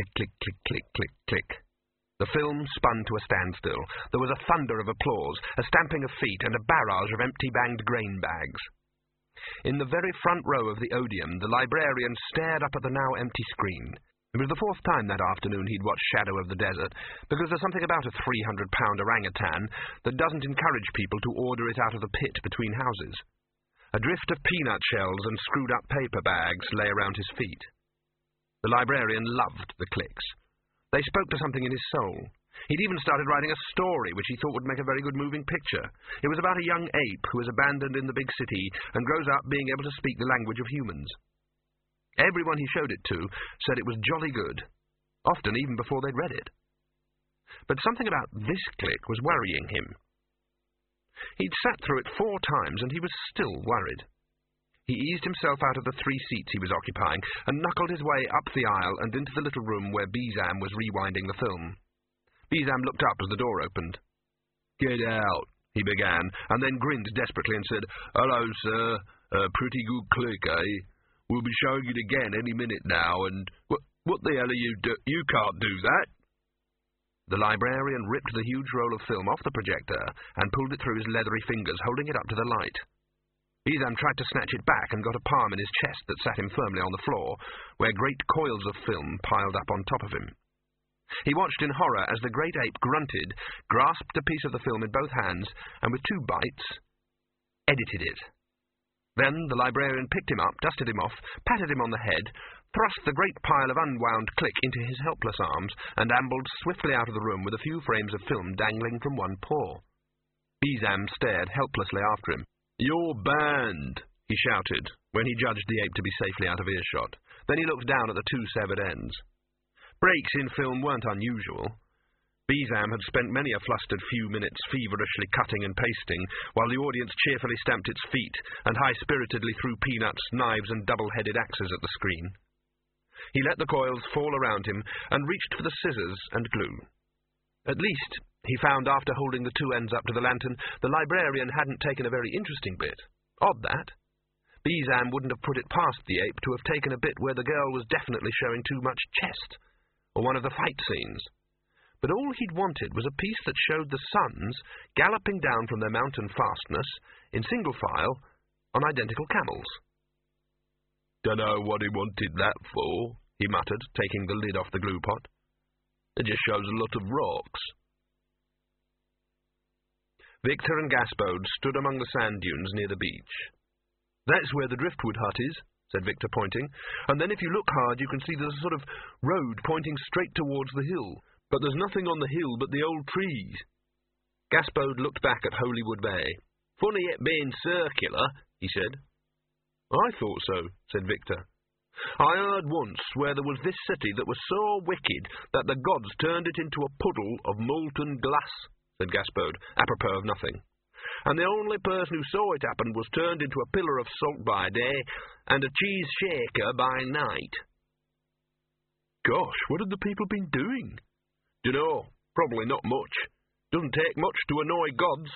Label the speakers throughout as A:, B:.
A: click, click, click, click, click, click. The film spun to a standstill. There was a thunder of applause, a stamping of feet, and a barrage of empty banged grain bags. In the very front row of the Odeum, the librarian stared up at the now empty screen. It was the fourth time that afternoon he'd watched Shadow of the Desert, because there's something about a 300-pound orangutan that doesn't encourage people to order it out of the pit between houses. A drift of peanut shells and screwed-up paper bags lay around his feet. The librarian loved the clicks. They spoke to something in his soul. He'd even started writing a story which he thought would make a very good moving picture. It was about a young ape who was abandoned in the big city and grows up being able to speak the language of humans. Everyone he showed it to said it was jolly good, often even before they'd read it. But something about this click was worrying him. He'd sat through it 4 times and he was still worried. He eased himself out of the 3 seats he was occupying and knuckled his way up the aisle and into the little room where Beezam was rewinding the film. Beezam looked up as the door opened. "Get out," he began, and then grinned desperately and said, "Hello, sir. Pretty good click, eh? We'll be showing it again any minute now, and... What the hell are you do... You can't do that." The librarian ripped the huge roll of film off the projector and pulled it through his leathery fingers, holding it up to the light. Beezam tried to snatch it back and got a palm in his chest that sat him firmly on the floor, where great coils of film piled up on top of him. He watched in horror as the great ape grunted, grasped a piece of the film in both hands, and with 2 bites, edited it. Then the librarian picked him up, dusted him off, patted him on the head, thrust the great pile of unwound click into his helpless arms, and ambled swiftly out of the room with a few frames of film dangling from one paw. Beezam stared helplessly after him. "You're banned," he shouted, when he judged the ape to be safely out of earshot. Then he looked down at the 2 severed ends. Breaks in film weren't unusual. Beezam had spent many a flustered few minutes feverishly cutting and pasting, while the audience cheerfully stamped its feet and high-spiritedly threw peanuts, knives, and double-headed axes at the screen. He let the coils fall around him and reached for the scissors and glue. At least, he found after holding the 2 ends up to the lantern, the librarian hadn't taken a very interesting bit. Odd, that. Beezam wouldn't have put it past the ape to have taken a bit where the girl was definitely showing too much chest, or one of the fight scenes. But all he'd wanted was a piece that showed the Suns galloping down from their mountain fastness, in single file, on identical camels. "Dunno what he wanted that for," he muttered, taking the lid off the glue pot. "It just shows a lot of rocks." Victor and Gaspode stood among the sand dunes near the beach. "That's where the driftwood hut is," said Victor, pointing, "and then if you look hard you can see there's a sort of road pointing straight towards the hill, but there's nothing on the hill but the old trees." Gaspode looked back at Holywood Bay. "Funny it being circular," he said. "I thought so," said Victor. "I heard once where there was this city that was so wicked that the gods turned it into a puddle of molten glass," said Gaspode, apropos of nothing. "And the only person who saw it happen was turned into a pillar of salt by day and a cheese shaker by night." "Gosh, what had the people been doing?" "Dunno, probably not much. Doesn't take much to annoy gods."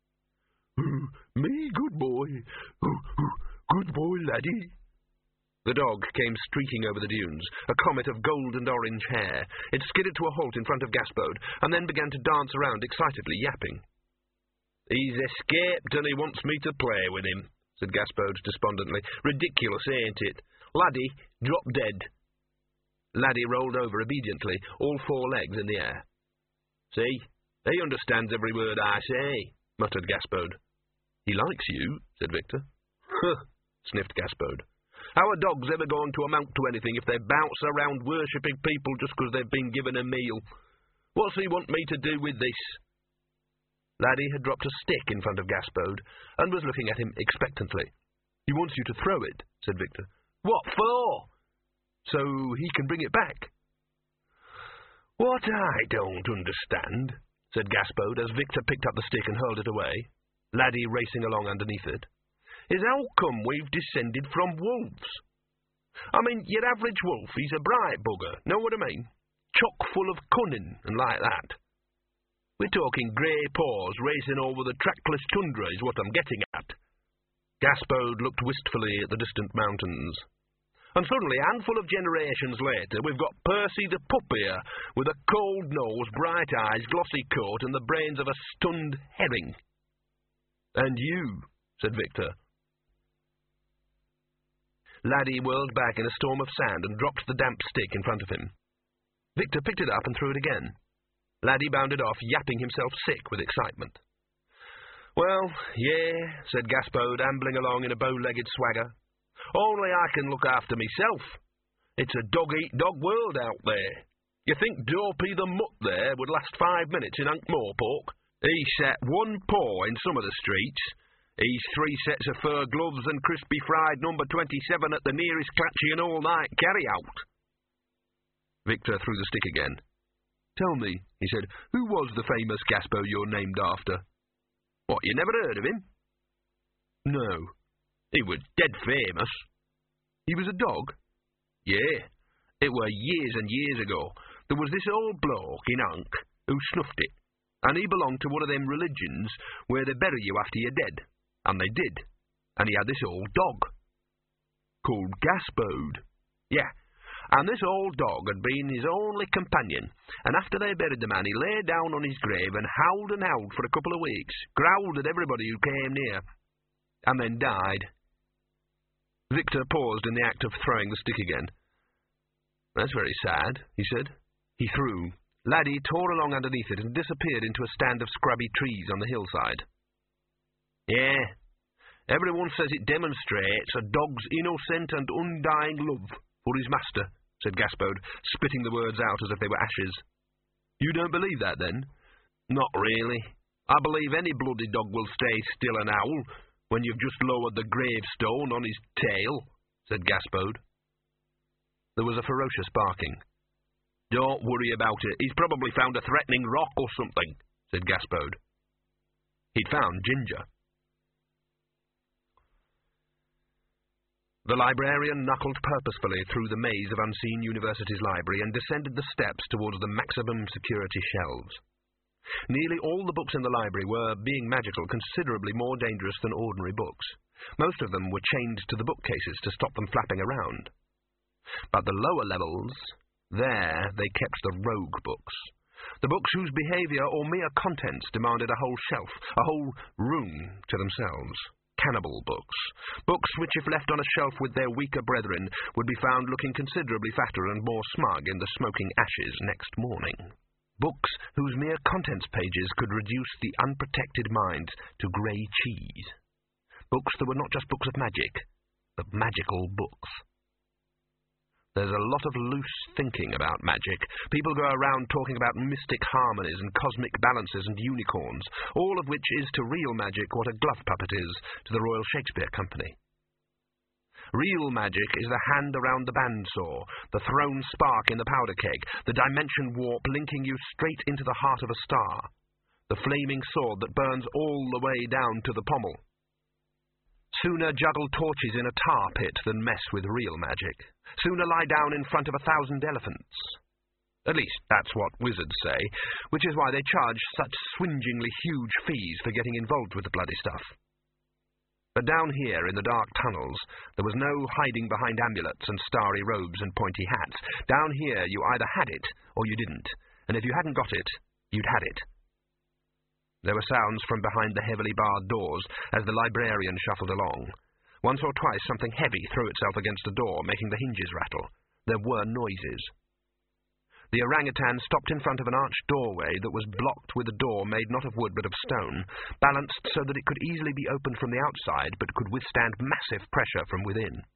A: "Me, good boy. Good boy, laddie." The dog came streaking over the dunes, a comet of gold and orange hair. It skidded to a halt in front of Gaspode, and then began to dance around excitedly, yapping. "He's escaped and he wants me to play with him," said Gaspode despondently. "Ridiculous, ain't it? Laddie, drop dead." Laddie rolled over obediently, all 4 legs in the air. "See, he understands every word I say," muttered Gaspode. "He likes you," said Victor. "Huh," sniffed Gaspode. "How are dogs ever going to amount to anything if they bounce around worshipping people just because they've been given a meal? What's he want me to do with this?" Laddie had dropped a stick in front of Gaspode and was looking at him expectantly. "He wants you to throw it," said Victor. "What for?" "So he can bring it back." "What I don't understand," said Gaspode as Victor picked up the stick and hurled it away, Laddie racing along underneath it, "is how come we've descended from wolves? I mean, your average wolf, he's a bright bugger, know what I mean? Chock full of cunning and like that. We're talking grey paws racing over the trackless tundra is what I'm getting at." Gaspode looked wistfully at the distant mountains. And suddenly, a handful of generations later, we've got Percy the pup here, with a cold nose, bright eyes, glossy coat, and the brains of a stunned herring. And you, said Victor. Laddie whirled back in a storm of sand and dropped the damp stick in front of him. Victor picked it up and threw it again. Laddie bounded off, yapping himself sick with excitement. Well, yeah, said Gaspode, ambling along in a bow-legged swagger. Only I can look after myself. It's a dog-eat-dog world out there. You think Dopey the mutt there would last 5 minutes in Ankh-Morpork? He set one paw in some of the streets. He's 3 sets of fur gloves and crispy fried number 27 at the nearest catchy and all-night carry-out. Victor threw the stick again. Tell me, he said, who was the famous Gaspode you're named after? What, you never heard of him? No. He was dead famous. He was a dog? Yeah. It were years and years ago. There was this old bloke in Ankh who snuffed it, and he belonged to one of them religions where they bury you after you're dead. And they did. And he had this old dog. Called Gaspode. Yeah. And this old dog had been his only companion, and after they buried the man, he lay down on his grave and howled for a couple of weeks, growled at everybody who came near, and then died. Victor paused in the act of throwing the stick again. That's very sad, he said. He threw. Laddie tore along underneath it and disappeared into a stand of scrubby trees on the hillside. Yeah, everyone says it demonstrates a dog's innocent and undying love for his master, said Gaspode, spitting the words out as if they were ashes. You don't believe that, then? Not really. I believe any bloody dog will stay still an owl when you've just lowered the gravestone on his tail, said Gaspode. There was a ferocious barking. Don't worry about it. He's probably found a threatening rock or something, said Gaspode. He'd found Ginger. The librarian knuckled purposefully through the maze of Unseen University's library and descended the steps towards the maximum security shelves. Nearly all the books in the library were, being magical, considerably more dangerous than ordinary books. Most of them were chained to the bookcases to stop them flapping around. But the lower levels, there they kept the rogue books. The books whose behaviour or mere contents demanded a whole shelf, a whole room to themselves. Cannibal books. Books which, if left on a shelf with their weaker brethren, would be found looking considerably fatter and more smug in the smoking ashes next morning. Books whose mere contents pages could reduce the unprotected mind to grey cheese. Books that were not just books of magic, but magical books. There's a lot of loose thinking about magic. People go around talking about mystic harmonies and cosmic balances and unicorns, all of which is to real magic what a glove puppet is to the Royal Shakespeare Company. Real magic is the hand around the bandsaw, the thrown spark in the powder keg, the dimension warp linking you straight into the heart of a star, the flaming sword that burns all the way down to the pommel. Sooner juggle torches in a tar pit than mess with real magic. Sooner lie down in front of 1,000 elephants. At least that's what wizards say, which is why they charge such swingingly huge fees for getting involved with the bloody stuff. But down here in the dark tunnels, there was no hiding behind amulets and starry robes and pointy hats. Down here you either had it or you didn't, and if you hadn't got it, you'd had it. There were sounds from behind the heavily barred doors as the librarian shuffled along. Once or twice something heavy threw itself against the door, making the hinges rattle. There were noises. The orangutan stopped in front of an arched doorway that was blocked with a door made not of wood but of stone, balanced so that it could easily be opened from the outside but could withstand massive pressure from within.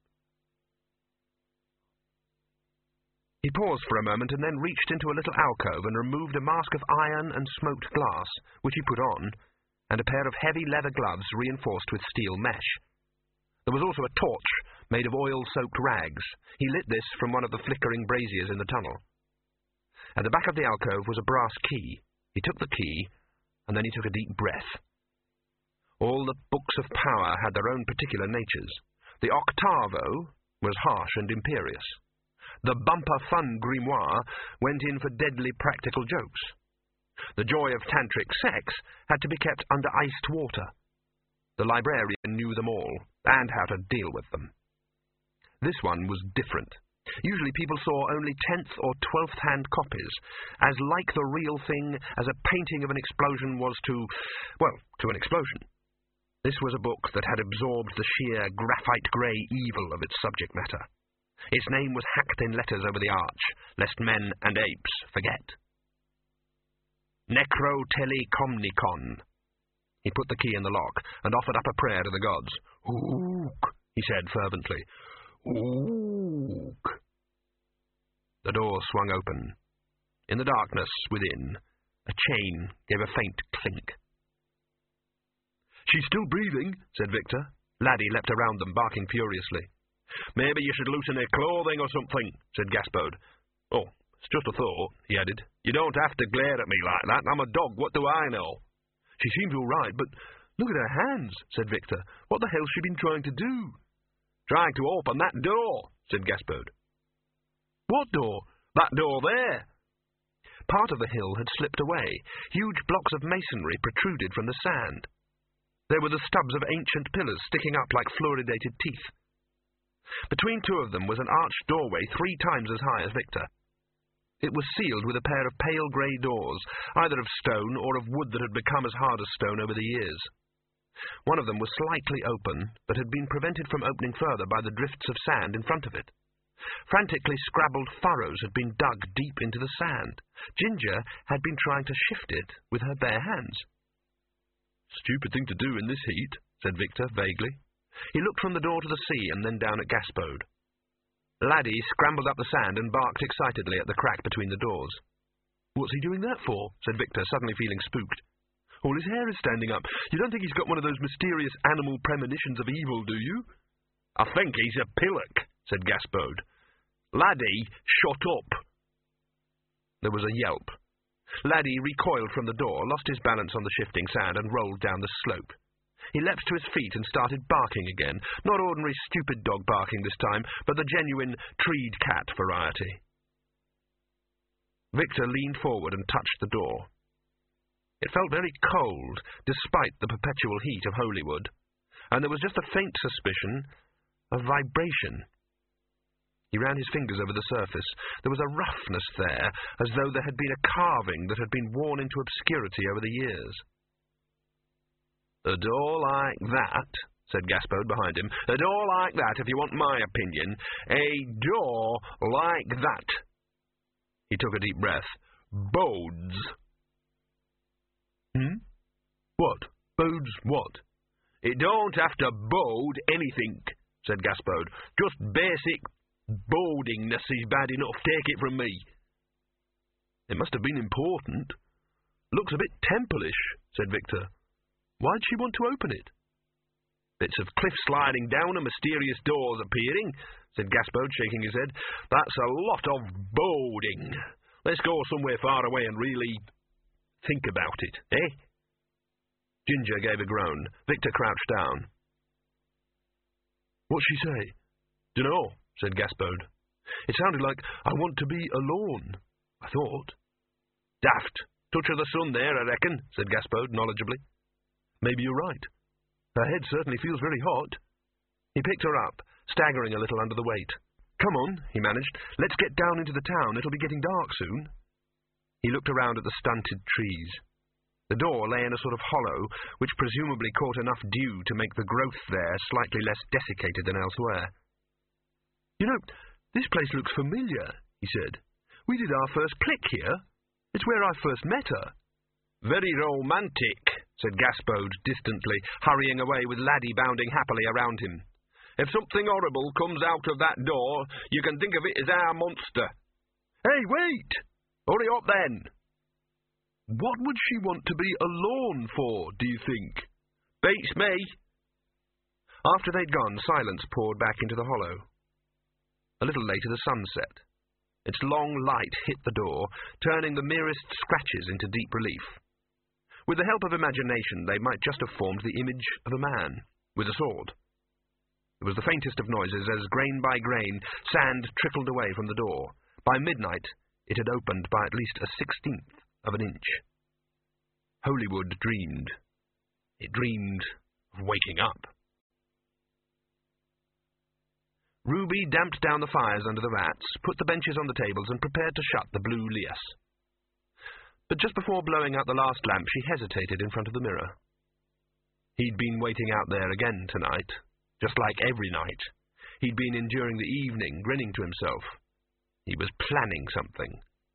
A: He paused for a moment and then reached into a little alcove and removed a mask of iron and smoked glass, which he put on, and a pair of heavy leather gloves reinforced with steel mesh. There was also a torch made of oil-soaked rags. He lit this from one of the flickering braziers in the tunnel. At the back of the alcove was a brass key. He took the key, and then he took a deep breath. All the books of power had their own particular natures. The octavo was harsh and imperious. The bumper fun grimoire went in for deadly practical jokes. The joy of tantric sex had to be kept under iced water. The librarian knew them all, and how to deal with them. This one was different. Usually people saw only 10th or 12th hand copies, as like the real thing as a painting of an explosion was to an explosion. This was a book that had absorbed the sheer graphite-grey evil of its subject matter. Its name was hacked in letters over the arch, lest men and apes forget. Necrotelecomnicon. He put the key in the lock and offered up a prayer to the gods. Ook, he said fervently. Ook. The door swung open. In the darkness within, a chain gave a faint clink. "She's still breathing," said Victor. Laddie leapt around them, barking furiously. "Maybe you should loosen her clothing or something," said Gaspode. "Oh, it's just a thought," he added. "You don't have to glare at me like that. I'm a dog. What do I know?" "She seems all right, but look at her hands," said Victor. "What the hell's she been trying to do?" "Trying to open that door," said Gaspode. "What door?" "That door there." Part of the hill had slipped away. Huge blocks of masonry protruded from the sand. There were the stubs of ancient pillars sticking up like fluoridated teeth. Between two of them was an arched doorway 3 times as high as Victor. It was sealed with a pair of pale grey doors, either of stone or of wood that had become as hard as stone over the years. One of them was slightly open, but had been prevented from opening further by the drifts of sand in front of it. Frantically scrabbled furrows had been dug deep into the sand. Ginger had been trying to shift it with her bare hands. "Stupid thing to do in this heat," said Victor vaguely. He looked from the door to the sea and then down at Gaspode. Laddie scrambled up the sand and barked excitedly at the crack between the doors. "What's he doing that for?" said Victor, suddenly feeling spooked. "All his hair is standing up. You don't think he's got one of those mysterious animal premonitions of evil, do you?" "I think he's a pillock," said Gaspode. "Laddie, shut up." There was a yelp. Laddie recoiled from the door, lost his balance on the shifting sand, and rolled down the slope. He leapt to his feet and started barking again, not ordinary stupid dog barking this time, but the genuine treed cat variety. Victor leaned forward and touched the door. It felt very cold, despite the perpetual heat of Holywood, and there was just a faint suspicion of vibration. He ran his fingers over the surface. There was a roughness there, as though there had been a carving that had been worn into obscurity over the years. "A door like that," said Gaspode behind him. "A door like that, if you want my opinion. A door like that." He took a deep breath. "Bodes." "What? Bodes what?" "It don't have to bode anything," said Gaspode. "Just basic bodingness is bad enough, take it from me." "It must have been important. Looks a bit temple-ish," said Victor. "Why'd she want to open it?" "Bits of cliff sliding down and mysterious doors appearing," said Gaspode, shaking his head. "That's a lot of boding. Let's go somewhere far away and really think about it, eh?" Ginger gave a groan. Victor crouched down. "What'd she say?" "Dunno," said Gaspode. "It sounded like, 'I want to be alone,' I thought." "Daft. Touch of the sun there, I reckon," said Gaspode knowledgeably. "Maybe you're right. Her head certainly feels very hot." He picked her up, staggering a little under the weight. "Come on," he managed. "Let's get down into the town. It'll be getting dark soon." He looked around at the stunted trees. The door lay in a sort of hollow, which presumably caught enough dew to make the growth there slightly less desiccated than elsewhere. "You know, this place looks familiar," he said. "We did our first click here. It's where I first met her." "Very romantic," said Gaspode distantly, hurrying away with Laddie bounding happily around him. "If something horrible comes out of that door, you can think of it as our monster." "Hey, wait! Hurry up, then." "What would she want to be alone for, do you think?" "Beats me." After they'd gone, silence poured back into the hollow. A little later the sun set. Its long light hit the door, turning the merest scratches into deep relief. With the help of imagination, they might just have formed the image of a man, with a sword. It was the faintest of noises as, grain by grain, sand trickled away from the door. By midnight, it had opened by at least a 1/16 of an inch. Holywood dreamed. It dreamed of waking up. Ruby damped down the fires under the vats, put the benches on the tables, and prepared to shut the blue lias. But just before blowing out the last lamp, she hesitated in front of the mirror. He'd been waiting out there again tonight, just like every night. He'd been enduring the evening, grinning to himself. He was planning something.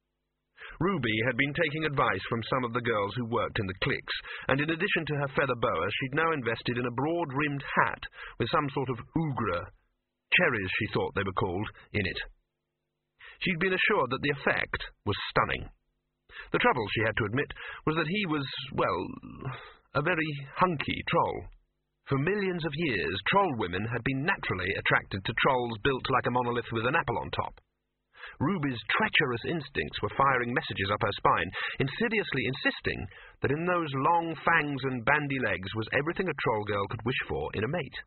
A: Ruby had been taking advice from some of the girls who worked in the cliques, and in addition to her feather boa, she'd now invested in a broad-rimmed hat with some sort of oogre, cherries she thought they were called, in it. She'd been assured that the effect was stunning. The trouble, she had to admit, was that he was, well, a very hunky troll. For millions of years, troll women had been naturally attracted to trolls built like a monolith with an apple on top. Ruby's treacherous instincts were firing messages up her spine, insidiously insisting that in those long fangs and bandy legs was everything a troll girl could wish for in a mate.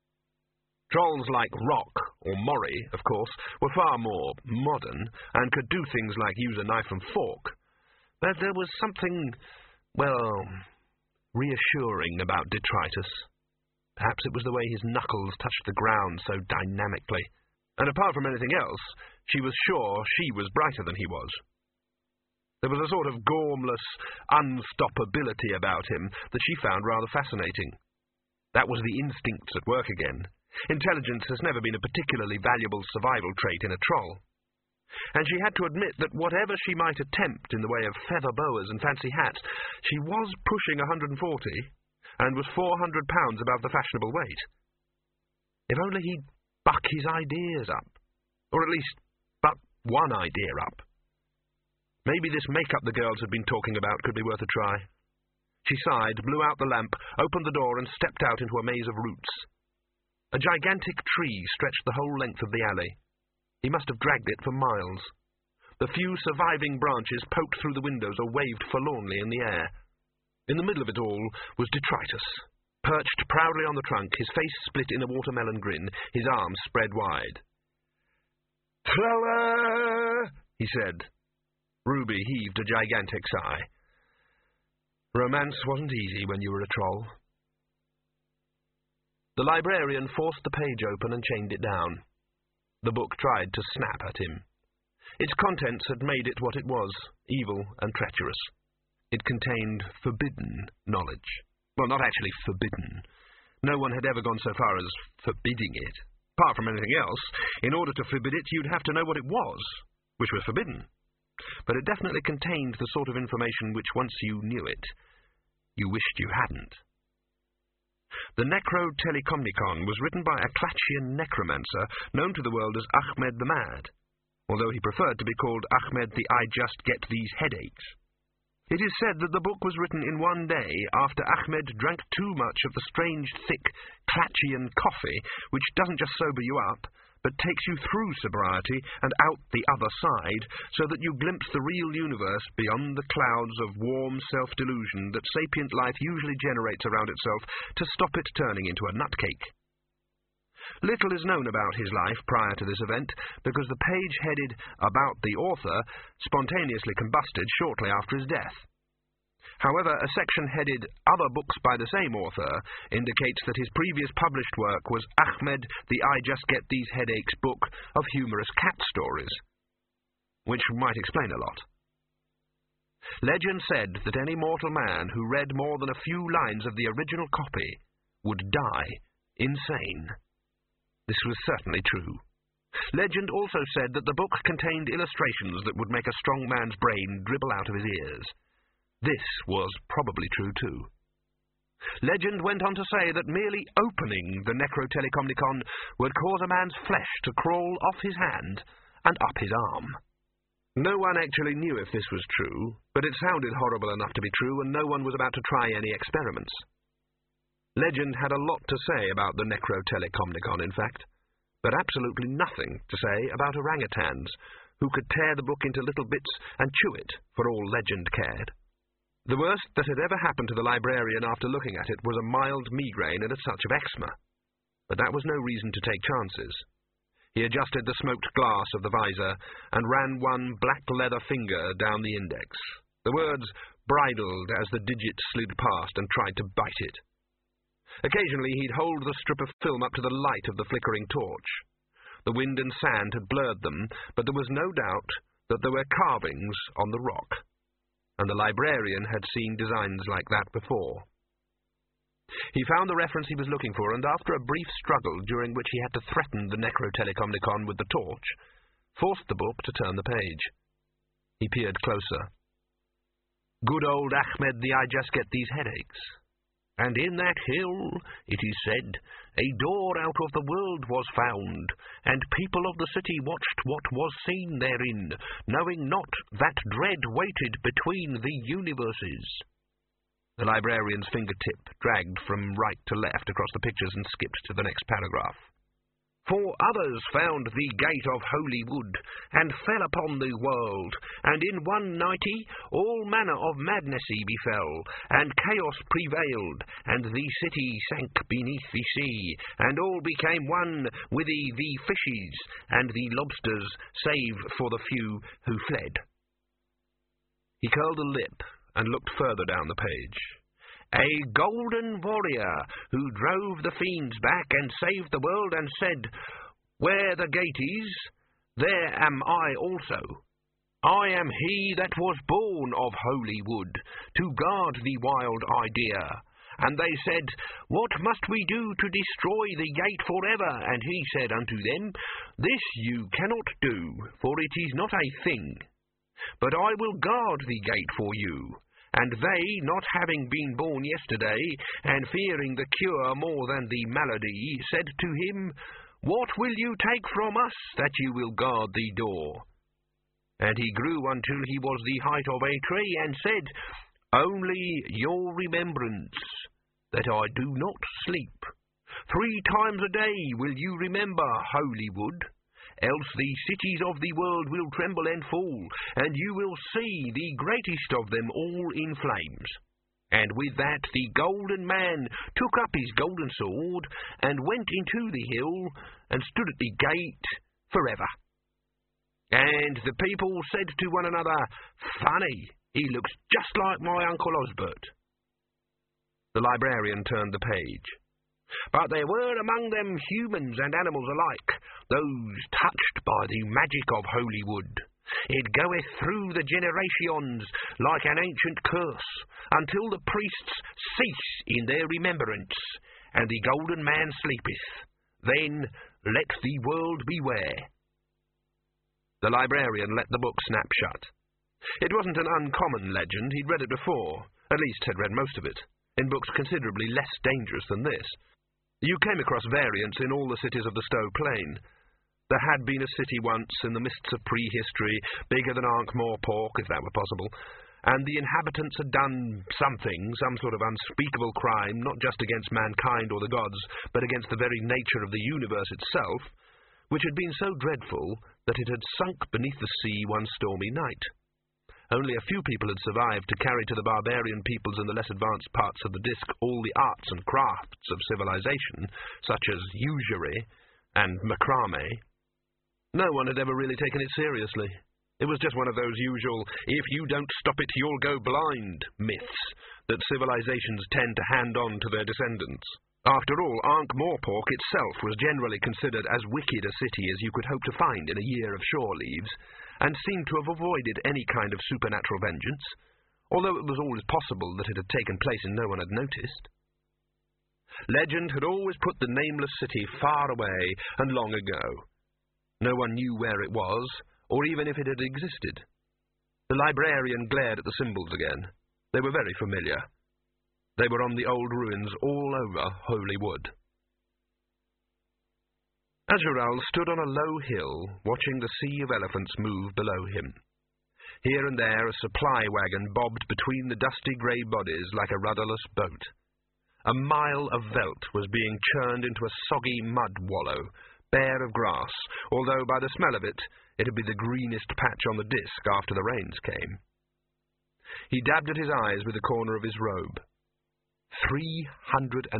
A: Trolls like Rock, or Mori, of course, were far more modern, and could do things like use a knife and fork. But there was something, well, reassuring about Detritus. Perhaps it was the way his knuckles touched the ground so dynamically. And apart from anything else, she was sure she was brighter than he was. There was a sort of gormless unstoppability about him that she found rather fascinating. That was the instincts at work again. Intelligence has never been a particularly valuable survival trait in a troll. And she had to admit that whatever she might attempt in the way of feather boas and fancy hats, she was pushing 140 and was 400 pounds above the fashionable weight. If only he'd buck his ideas up, or at least buck one idea up. Maybe this make-up the girls had been talking about could be worth a try. She sighed, blew out the lamp, opened the door, and stepped out into a maze of roots. A gigantic tree stretched the whole length of the alley. He must have dragged it for miles. The few surviving branches poked through the windows or waved forlornly in the air. In the middle of it all was Detritus, perched proudly on the trunk, his face split in a watermelon grin, his arms spread wide. "Trella!" he said. Ruby heaved a gigantic sigh. Romance wasn't easy when you were a troll. The librarian forced the page open and chained it down. The book tried to snap at him. Its contents had made it what it was, evil and treacherous. It contained forbidden knowledge. Well, not actually forbidden. No one had ever gone so far as forbidding it. Apart from anything else, in order to forbid it, you'd have to know what it was, which was forbidden. But it definitely contained the sort of information which, once you knew it, you wished you hadn't. The Necrotelecomnicon was written by a Klatchian necromancer known to the world as Ahmed the Mad, although he preferred to be called Ahmed the I Just Get These Headaches. It is said that the book was written in one day after Ahmed drank too much of the strange, thick Klatchian coffee, which doesn't just sober you up, but takes you through sobriety and out the other side, so that you glimpse the real universe beyond the clouds of warm self-delusion that sapient life usually generates around itself to stop it turning into a nutcake. Little is known about his life prior to this event, because the page headed "About the Author" spontaneously combusted shortly after his death. However, a section headed "Other Books by the Same Author" indicates that his previous published work was Ahmed the I Just Get These Headaches book of humorous cat stories, which might explain a lot. Legend said that any mortal man who read more than a few lines of the original copy would die insane. This was certainly true. Legend also said that the book contained illustrations that would make a strong man's brain dribble out of his ears. This was probably true too. Legend went on to say that merely opening the Necrotelecomnicon would cause a man's flesh to crawl off his hand and up his arm. No one actually knew if this was true, but it sounded horrible enough to be true, and no one was about to try any experiments. Legend had a lot to say about the Necrotelecomnicon, in fact, but absolutely nothing to say about orangutans, who could tear the book into little bits and chew it, for all Legend cared. The worst that had ever happened to the librarian after looking at it was a mild migraine and a touch of eczema. But that was no reason to take chances. He adjusted the smoked glass of the visor and ran one black leather finger down the index. The words bridled as the digit slid past and tried to bite it. Occasionally he'd hold the strip of film up to the light of the flickering torch. The wind and sand had blurred them, but there was no doubt that there were carvings on the rock, and the librarian had seen designs like that before. He found the reference he was looking for, and after a brief struggle, during which he had to threaten the Necrotelecomnicon with the torch, forced the book to turn the page. He peered closer. Good old Ahmed the I just get these headaches. And in that hill, it is said, a door out of the world was found, and people of the city watched what was seen therein, knowing not that dread waited between the universes. The librarian's fingertip dragged from right to left across the pictures and skipped to the next paragraph. For others found the gate of Holy Wood, and fell upon the world, and in one nighty all manner of madnessy befell, and chaos prevailed, and the city sank beneath the sea, and all became one with the fishes and the lobsters, save for the few who fled. He curled a lip and looked further down the page. A golden warrior who drove the fiends back and saved the world and said, Where the gate is, there am I also. I am he that was born of Holy Wood, to guard the wild idea. And they said, What must we do to destroy the gate forever? And he said unto them, This you cannot do, for it is not a thing. But I will guard the gate for you. And they, not having been born yesterday, and fearing the cure more than the malady, said to him, What will you take from us, that you will guard the door? And he grew until he was the height of a tree, and said, Only your remembrance, that I do not sleep. 3 times a day will you remember Holy Wood, else the cities of the world will tremble and fall, and you will see the greatest of them all in flames. And with that the golden man took up his golden sword, and went into the hill, and stood at the gate forever. And the people said to one another, Funny, he looks just like my Uncle Osbert. The librarian turned the page. But there were among them humans and animals alike, those touched by the magic of Holy Wood. It goeth through the generations like an ancient curse, until the priests cease in their remembrance, and the golden man sleepeth. Then let the world beware. The librarian let the book snap shut. It wasn't an uncommon legend. He'd read it before, at least had read most of it, in books considerably less dangerous than this. You came across variants in all the cities of the Stowe Plain. There had been a city once, in the mists of prehistory, bigger than Ankh-Morpork, if that were possible, and the inhabitants had done something, some sort of unspeakable crime, not just against mankind or the gods, but against the very nature of the universe itself, which had been so dreadful that it had sunk beneath the sea one stormy night. Only a few people had survived to carry to the barbarian peoples in the less advanced parts of the disk all the arts and crafts of civilization, such as usury and macrame. No one had ever really taken it seriously. It was just one of those usual, if you don't stop it, you'll go blind myths that civilizations tend to hand on to their descendants. After all, Ankh-Morpork itself was generally considered as wicked a city as you could hope to find in a year of shore leaves, and seemed to have avoided any kind of supernatural vengeance, although it was always possible that it had taken place and no one had noticed. Legend had always put the nameless city far away and long ago. No one knew where it was, or even if it had existed. The librarian glared at the symbols again. They were very familiar. They were on the old ruins all over Holy Wood. Azural stood on a low hill, watching the sea of elephants move below him. Here and there a supply wagon bobbed between the dusty grey bodies like a rudderless boat. A mile of veldt was being churned into a soggy mud wallow, bare of grass, although by the smell of it, it'd be the greenest patch on the disk after the rains came. He dabbed at his eyes with the corner of his robe. 363.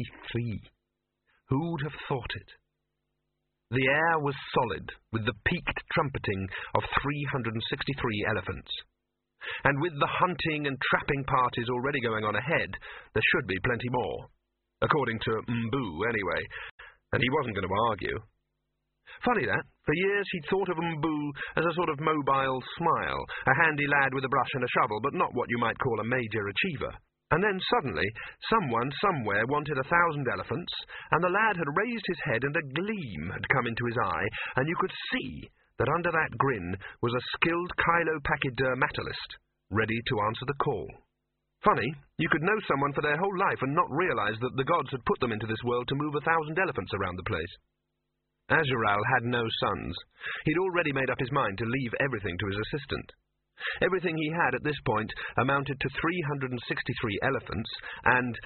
A: Who'd have thought it? The air was solid, with the peaked trumpeting of 363 elephants. And with the hunting and trapping parties already going on ahead, there should be plenty more. According to Mbu, anyway, and he wasn't going to argue. Funny that. For years he'd thought of M'Boo as a sort of mobile smile, a handy lad with a brush and a shovel, but not what you might call a major achiever. And then suddenly, someone somewhere wanted 1,000 elephants, and the lad had raised his head and a gleam had come into his eye, and you could see that under that grin was a skilled chylopachydermatologist, ready to answer the call. Funny, you could know someone for their whole life and not realize that the gods had put them into this world to move 1,000 elephants around the place. Azural had no sons. He'd already made up his mind to leave everything to his assistant. Everything he had at this point amounted to 363 elephants and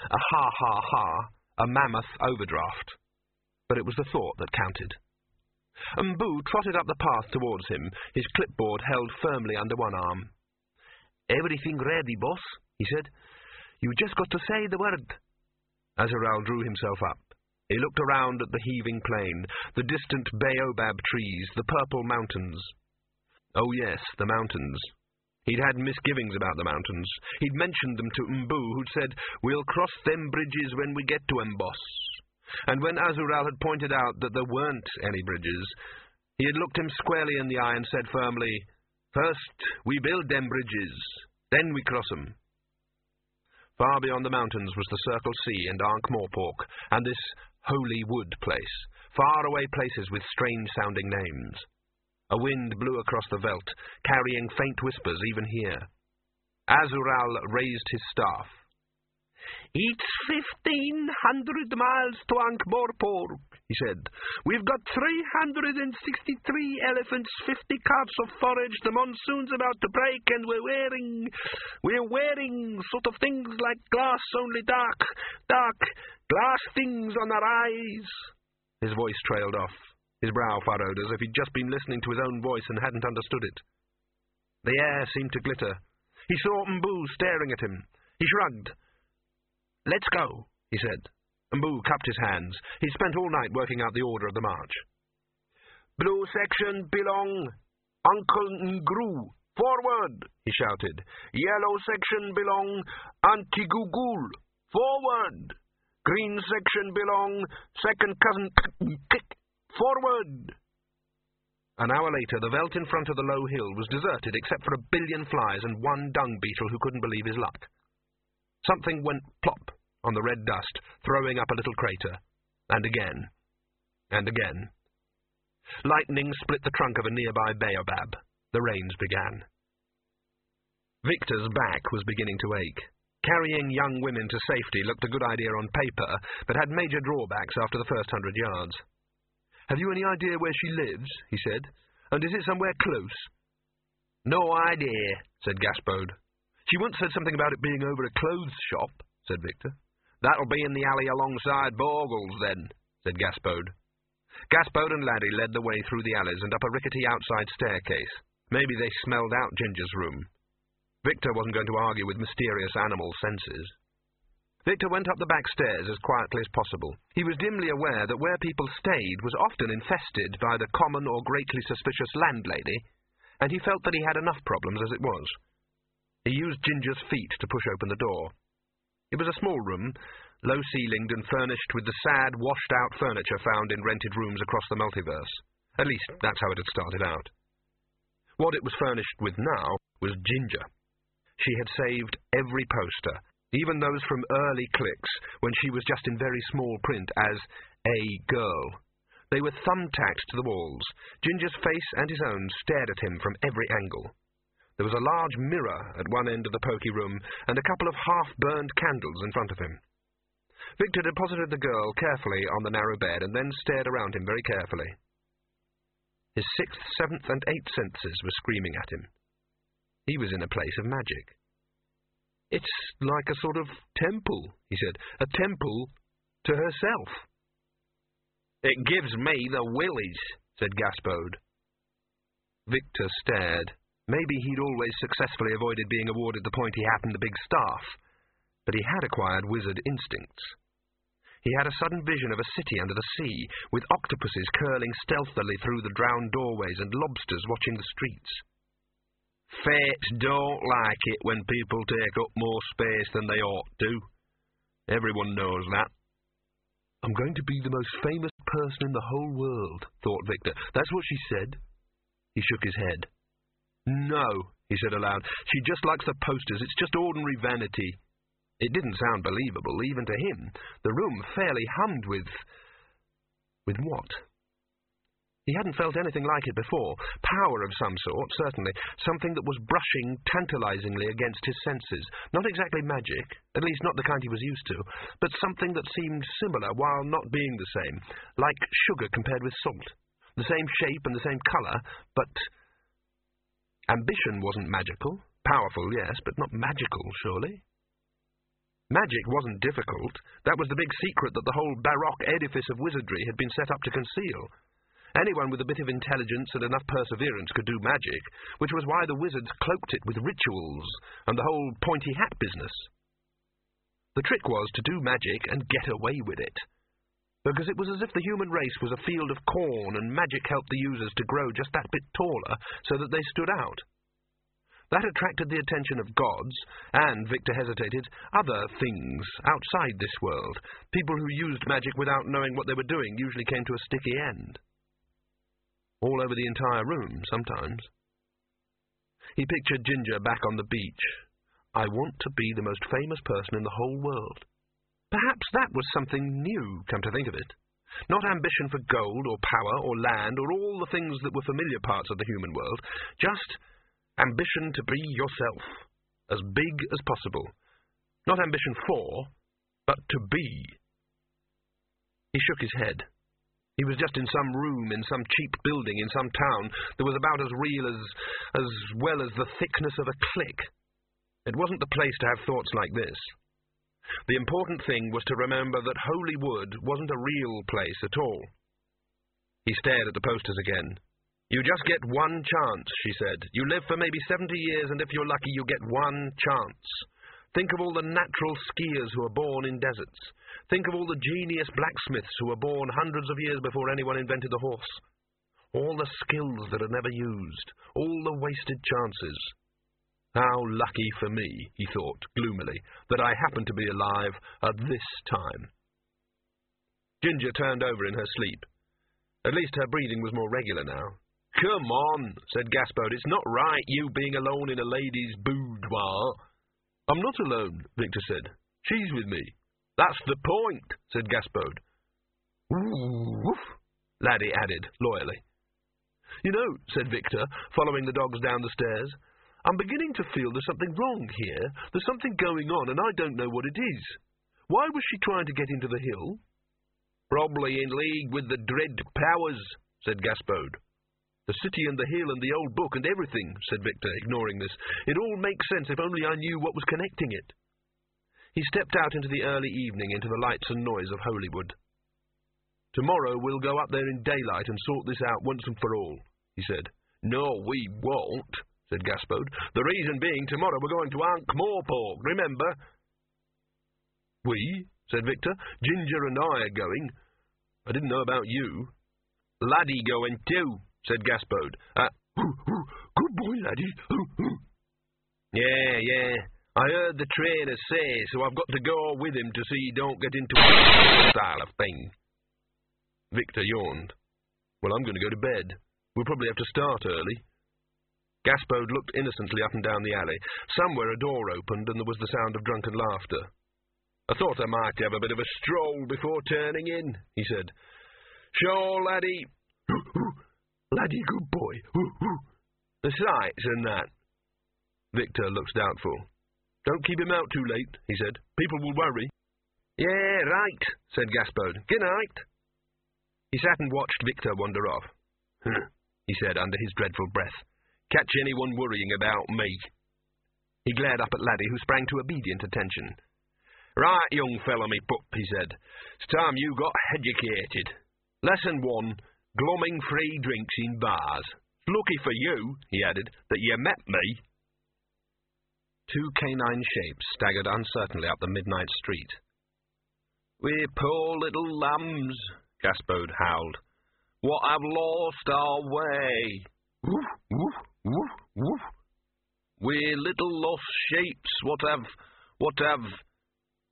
A: a mammoth overdraft. But it was the thought that counted. M'Boo trotted up the path towards him, his clipboard held firmly under one arm. "Everything ready, boss," he said. "You just got to say the word." Azural drew himself up. He looked around at the heaving plain, the distant baobab trees, the purple mountains. Oh yes, the mountains. He'd had misgivings about the mountains. He'd mentioned them to M'Boo, who'd said, "We'll cross them bridges when we get to 'em, boss." And when Azural had pointed out that there weren't any bridges, he had looked him squarely in the eye and said firmly, "First we build them bridges, then we cross 'em." Far beyond the mountains was the Circle Sea and Ankh-Morpork, and this Holy Wood place, far-away places with strange-sounding names. A wind blew across the veldt, carrying faint whispers even here. Azural raised his staff. "It's 1,500 miles to Ankh-Morpork," he said. "We've got 363 elephants, 50 carts of forage, the monsoon's about to break, and we're wearing sort of things like glass, only dark glass things on our eyes." His voice trailed off. His brow furrowed, as if he'd just been listening to his own voice and hadn't understood it. The air seemed to glitter. He saw M'Boo staring at him. He shrugged. "Let's go," he said. M'Boo cupped his hands. He'd spent all night working out the order of the march. "Blue section belong Uncle Ngru. Forward," he shouted. "Yellow section belong Antigugul. Forward. Green section belong second cousin Forward." An hour later, the veldt in front of the low hill was deserted except for 1 billion flies and one dung beetle who couldn't believe his luck. Something went plop on the red dust, throwing up a little crater. And again. And again. Lightning split the trunk of a nearby baobab. The rains began. Victor's back was beginning to ache. Carrying young women to safety looked a good idea on paper, but had major drawbacks after the first 100 yards. "Have you any idea where she lives?" he said. "And is it somewhere close?" "No idea," said Gaspode. "She once said something about it being over a clothes shop," said Victor. "That'll be in the alley alongside Borgle's, then," said Gaspode. Gaspode and Laddie led the way through the alleys and up a rickety outside staircase. Maybe they smelled out Ginger's room. Victor wasn't going to argue with mysterious animal senses. Victor went up the back stairs as quietly as possible. He was dimly aware that where people stayed was often infested by the common or greatly suspicious landlady, and he felt that he had enough problems as it was. He used Ginger's feet to push open the door. It was a small room, low-ceilinged and furnished with the sad, washed-out furniture found in rented rooms across the multiverse. At least, that's how it had started out. What it was furnished with now was Ginger. She had saved every poster, even those from early clicks, when she was just in very small print as a girl. They were thumbtacked to the walls. Ginger's face and his own stared at him from every angle. There was a large mirror at one end of the pokey room, and a couple of half-burned candles in front of him. Victor deposited the girl carefully on the narrow bed, and then stared around him very carefully. His 6th, 7th, and 8th senses were screaming at him. He was in a place of magic. "It's like a sort of temple," he said. "A temple to herself." "It gives me the willies," said Gaspode. Victor stared. Maybe he'd always successfully avoided being awarded the pointy-hat and the big staff, but he had acquired wizard instincts. He had a sudden vision of a city under the sea, with octopuses curling stealthily through the drowned doorways and lobsters watching the streets. "Fates don't like it when people take up more space than they ought to. Everyone knows that." "I'm going to be the most famous person in the whole world, thought Victor. That's what she said. He shook his head. No, he said aloud. She just likes the posters. It's just ordinary vanity. It didn't sound believable, even to him. The room fairly hummed with... With what? He hadn't felt anything like it before. Power of some sort, certainly. Something that was brushing tantalizingly against his senses. Not exactly magic, at least not the kind he was used to, but something that seemed similar while not being the same, like sugar compared with salt. The same shape and the same colour, but... Ambition wasn't magical. Powerful, yes, but not magical, surely. Magic wasn't difficult. That was the big secret that the whole baroque edifice of wizardry had been set up to conceal. Anyone with a bit of intelligence and enough perseverance could do magic, which was why the wizards cloaked it with rituals and the whole pointy hat business. The trick was to do magic and get away with it, because it was as if the human race was a field of corn and magic helped the users to grow just that bit taller so that they stood out. That attracted the attention of gods, and, Victor hesitated, other things outside this world. People who used magic without knowing what they were doing usually came to a sticky end. All over the entire room, sometimes. He pictured Ginger back on the beach. I want to be the most famous person in the whole world. Perhaps that was something new, come to think of it. Not ambition for gold or power or land or all the things that were familiar parts of the human world, just ambition to be yourself, as big as possible. Not ambition for, but to be. He shook his head. He was just in some room, in some cheap building, in some town that was about as real as well as the thickness of a click. It wasn't the place to have thoughts like this. The important thing was to remember that Holy Wood wasn't a real place at all. He stared at the posters again. You just get one chance, she said. You live for maybe 70 years, and if you're lucky, you get one chance. Think of all the natural skiers who are born in deserts. Think of all the genius blacksmiths who were born hundreds of years before anyone invented the horse. All the skills that are never used. All the wasted chances. How lucky for me, he thought, gloomily, that I happen to be alive at this time. Ginger turned over in her sleep. At least her breathing was more regular now. Come on, said Gaspode. It's not right, you being alone in a lady's boudoir. I'm not alone, Victor said. She's with me. That's the point, said Gaspode. Woof, Laddie added, loyally. You know, said Victor, following the dogs down the stairs, I'm beginning to feel there's something wrong here. There's something going on, and I don't know what it is. Why was she trying to get into the hill? Probably in league with the dread powers, said Gaspode. The city and the hill and the old book and everything, said Victor, ignoring this. It all makes sense if only I knew what was connecting it. He stepped out into the early evening, into the lights and noise of Holywood. Tomorrow we'll go up there in daylight and sort this out once and for all, he said. No, we won't, said Gaspode. The reason being tomorrow we're going to Ankh-Morpork, remember? We, said Victor. Ginger and I are going. I didn't know about you. Laddie going too, said Gaspode. Good boy, Laddie. Yeah. I heard the trainer say, so I've got to go with him to see he don't get into a style of thing. Victor yawned. Well, I'm going to go to bed. We'll probably have to start early. Gaspode looked innocently up and down the alley. Somewhere a door opened and there was the sound of drunken laughter. I thought I might have a bit of a stroll before turning in, he said. Sure, Laddie. Laddie, good boy. The sights and that. Victor looked doubtful. Don't keep him out too late, he said. People will worry. Yeah, right, said Gaspode. Good night. He sat and watched Victor wander off. He said under his dreadful breath. Catch anyone worrying about me. He glared up at Laddie, who sprang to obedient attention. Right, young fellow, me pup, he said. It's time you got educated. Lesson 1, glomming free drinks in bars. Lucky for you, he added, that you met me. Two canine shapes staggered uncertainly up the midnight street. We poor little lambs, Gaspode howled. What have lost our way? Woof, woof, woof, woof. We little lost shapes, what have...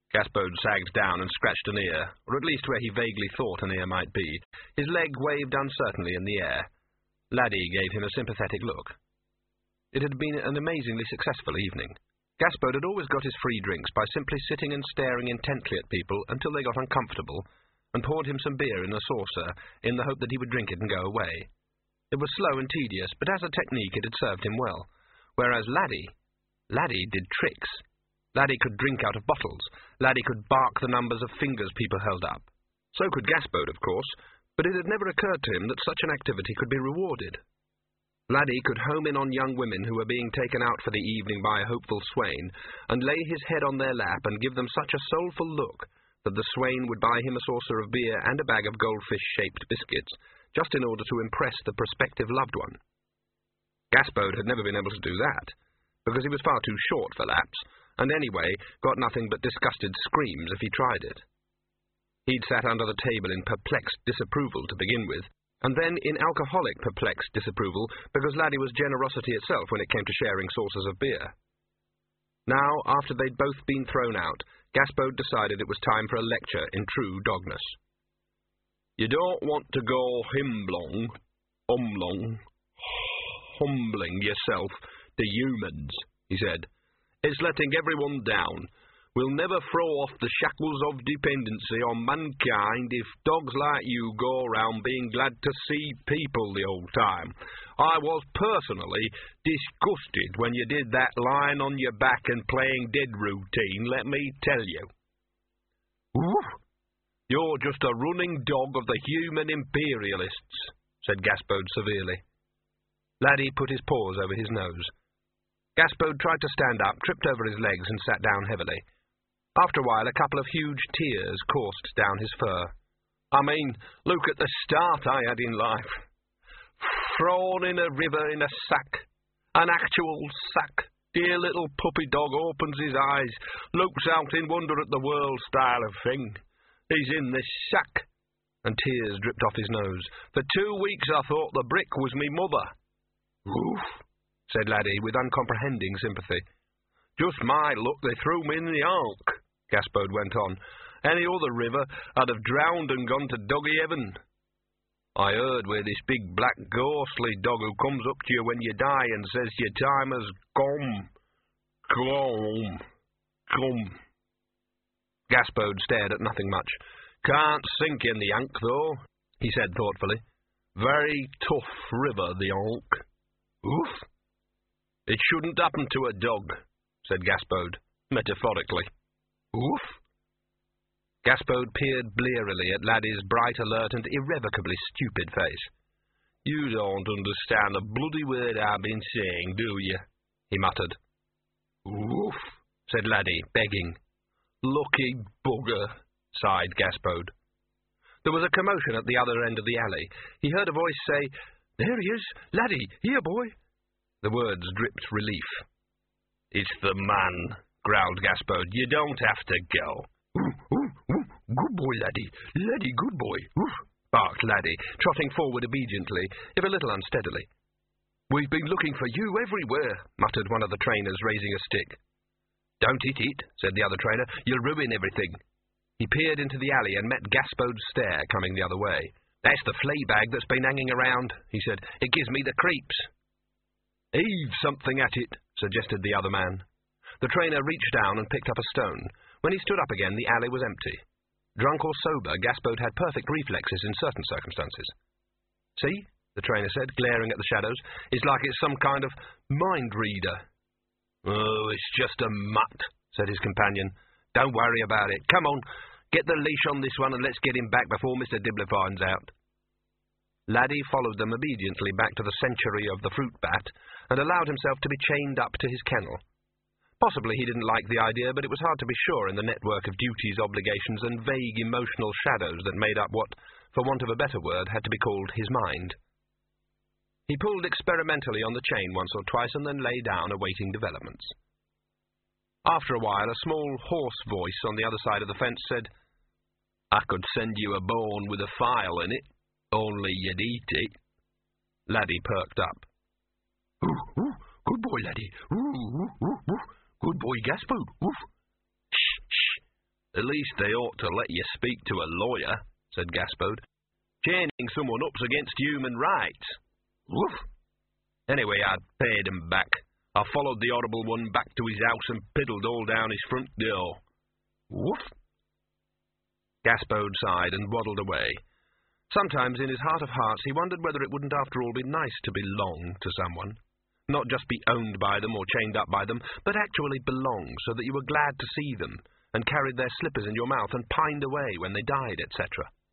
A: Gaspode sagged down and scratched an ear, or at least where he vaguely thought an ear might be. His leg waved uncertainly in the air. Laddie gave him a sympathetic look. It had been an amazingly successful evening. Gaspode had always got his free drinks by simply sitting and staring intently at people until they got uncomfortable, and poured him some beer in a saucer in the hope that he would drink it and go away. It was slow and tedious, but as a technique it had served him well, whereas Laddie did tricks. Laddie could drink out of bottles. Laddie could bark the numbers of fingers people held up. So could Gaspode, of course, but it had never occurred to him that such an activity could be rewarded. Laddie could home in on young women who were being taken out for the evening by a hopeful swain, and lay his head on their lap and give them such a soulful look that the swain would buy him a saucer of beer and a bag of goldfish-shaped biscuits, just in order to impress the prospective loved one. Gaspode had never been able to do that, because he was far too short for laps, and anyway got nothing but disgusted screams if he tried it. He'd sat under the table in perplexed disapproval to begin with, and then in alcoholic perplexed disapproval because Laddie was generosity itself when it came to sharing saucers of beer. Now, after they'd both been thrown out, Gaspode decided it was time for a lecture in true dogness. "You don't want to go humbling yourself to humans," he said. "It's letting everyone down. We'll never throw off the shackles of dependency on mankind if dogs like you go around being glad to see people the whole time. I was personally disgusted when you did that lying on your back and playing dead routine, let me tell you. Oof! You're just a running dog of the human imperialists," said Gaspode severely. Laddie put his paws over his nose. Gaspode tried to stand up, tripped over his legs, and sat down heavily. After a while, a couple of huge tears coursed down his fur. "I mean, look at the start I had in life. Thrown in a river in a sack. An actual sack. Dear little puppy dog opens his eyes, looks out in wonder at the world style of thing. He's in this sack." And tears dripped off his nose. "For 2 weeks I thought the brick was me mother." "Oof," said Laddie, with uncomprehending sympathy. "Just my luck they threw me in the Ark," Gaspode went on. "Any other river I'd have drowned and gone to doggy heaven. I heard where this big black ghostly dog who comes up to you when you die and says your time has come. Gaspode stared at nothing much. "Can't sink in the Ankh, though," he said thoughtfully. "Very tough river, the Ankh." "Oof." "It shouldn't happen to a dog," said Gaspode, metaphorically. "Oof." Gaspode peered blearily at Laddie's bright, alert, and irrevocably stupid face. "You don't understand a bloody word I've been saying, do you?" he muttered. "Oof," said Laddie, begging. "Lucky bugger," sighed Gaspode. There was a commotion at the other end of the alley. He heard a voice say, "There he is! Laddie! Here, boy!" The words dripped relief. "It's the man," growled Gaspode. "You don't have to go." "Good boy, Laddie. Laddie, good boy. Oof," barked Laddie, trotting forward obediently, if a little unsteadily. "We've been looking for you everywhere," muttered one of the trainers, raising a stick. "Don't hit it," said the other trainer. "You'll ruin everything." He peered into the alley and met Gaspode's stare coming the other way. "That's the flea bag that's been hanging around," he said. "It gives me the creeps." "Heave something at it," suggested the other man. The trainer reached down and picked up a stone. When he stood up again, the alley was empty. Drunk or sober, Gaspode had perfect reflexes in certain circumstances. "See," the trainer said, glaring at the shadows. "It's like it's some kind of mind reader." "Oh, it's just a mutt," said his companion. "Don't worry about it. Come on, get the leash on this one and let's get him back before Mr. Dibbler finds out." Laddie followed them obediently back to the century of the fruit bat and allowed himself to be chained up to his kennel. Possibly he didn't like the idea, but it was hard to be sure in the network of duties, obligations, and vague emotional shadows that made up what, for want of a better word, had to be called his mind. He pulled experimentally on the chain once or twice and then lay down awaiting developments. After a while, a small, hoarse voice on the other side of the fence said, "I could send you a bone with a file in it, only you'd eat it." Laddie perked up. "Ooh, ooh, good boy, Laddie. Ooh, ooh, ooh, ooh. Good boy, Gaspode. Oof." "Shh, shh," At least they ought to let you speak to a lawyer, said Gaspode. Chaining someone up's against human rights. Woof! Anyway, I'd paid him back. I followed the horrible one back to his house and piddled all down his front door. Woof! Gaspode sighed and waddled away. Sometimes, in his heart of hearts, he wondered whether it wouldn't after all be nice to belong to someone. Not just be owned by them or chained up by them, but actually belong, so that you were glad to see them, and carried their slippers in your mouth and pined away when they died, etc.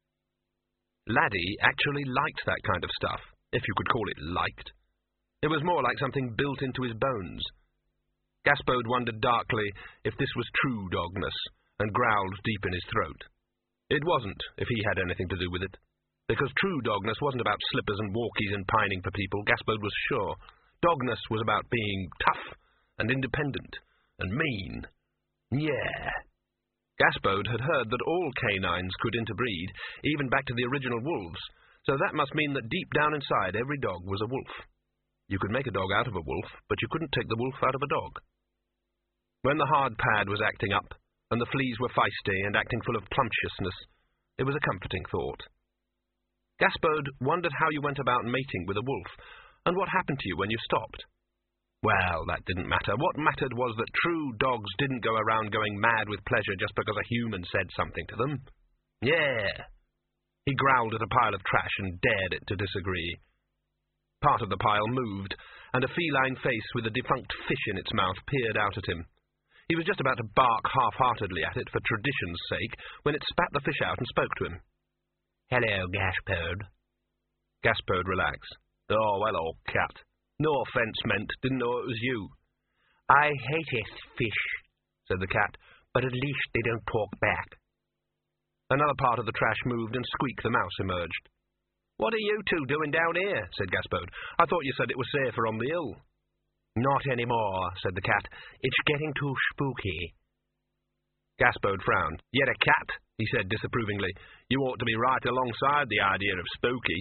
A: Laddie actually liked that kind of stuff, if you could call it liked. It was more like something built into his bones. Gaspode wondered darkly if this was true dogness, and growled deep in his throat. It wasn't, if he had anything to do with it. Because true dogness wasn't about slippers and walkies and pining for people, Gaspode was sure. Dogness was about being tough and independent and mean. Yeah. Gaspode had heard that all canines could interbreed, even back to the original wolves, so that must mean that deep down inside every dog was a wolf. You could make a dog out of a wolf, but you couldn't take the wolf out of a dog. When the hard pad was acting up, and the fleas were feisty and acting full of plumptiousness, it was a comforting thought. Gaspode wondered how you went about mating with a wolf, and what happened to you when you stopped. Well, that didn't matter. What mattered was that true dogs didn't go around going mad with pleasure just because a human said something to them. Yeah. He growled at a pile of trash and dared it to disagree. Part of the pile moved, and a feline face with a defunct fish in its mouth peered out at him. He was just about to bark half-heartedly at it for tradition's sake when it spat the fish out and spoke to him. "Hello, Gaspode." Gaspode relaxed. "Oh, hello, cat. No offence meant. Didn't know it was you." "I hateth fish," said the cat, "but at least they don't talk back." Another part of the trash moved, and Squeak the mouse emerged. "What are you two doing down here?" said Gaspode. "I thought you said it was safer on the hill." "Not anymore," said the cat. "It's getting too spooky." Gaspode frowned. "You're a cat," he said disapprovingly. "You ought to be right alongside the idea of spooky."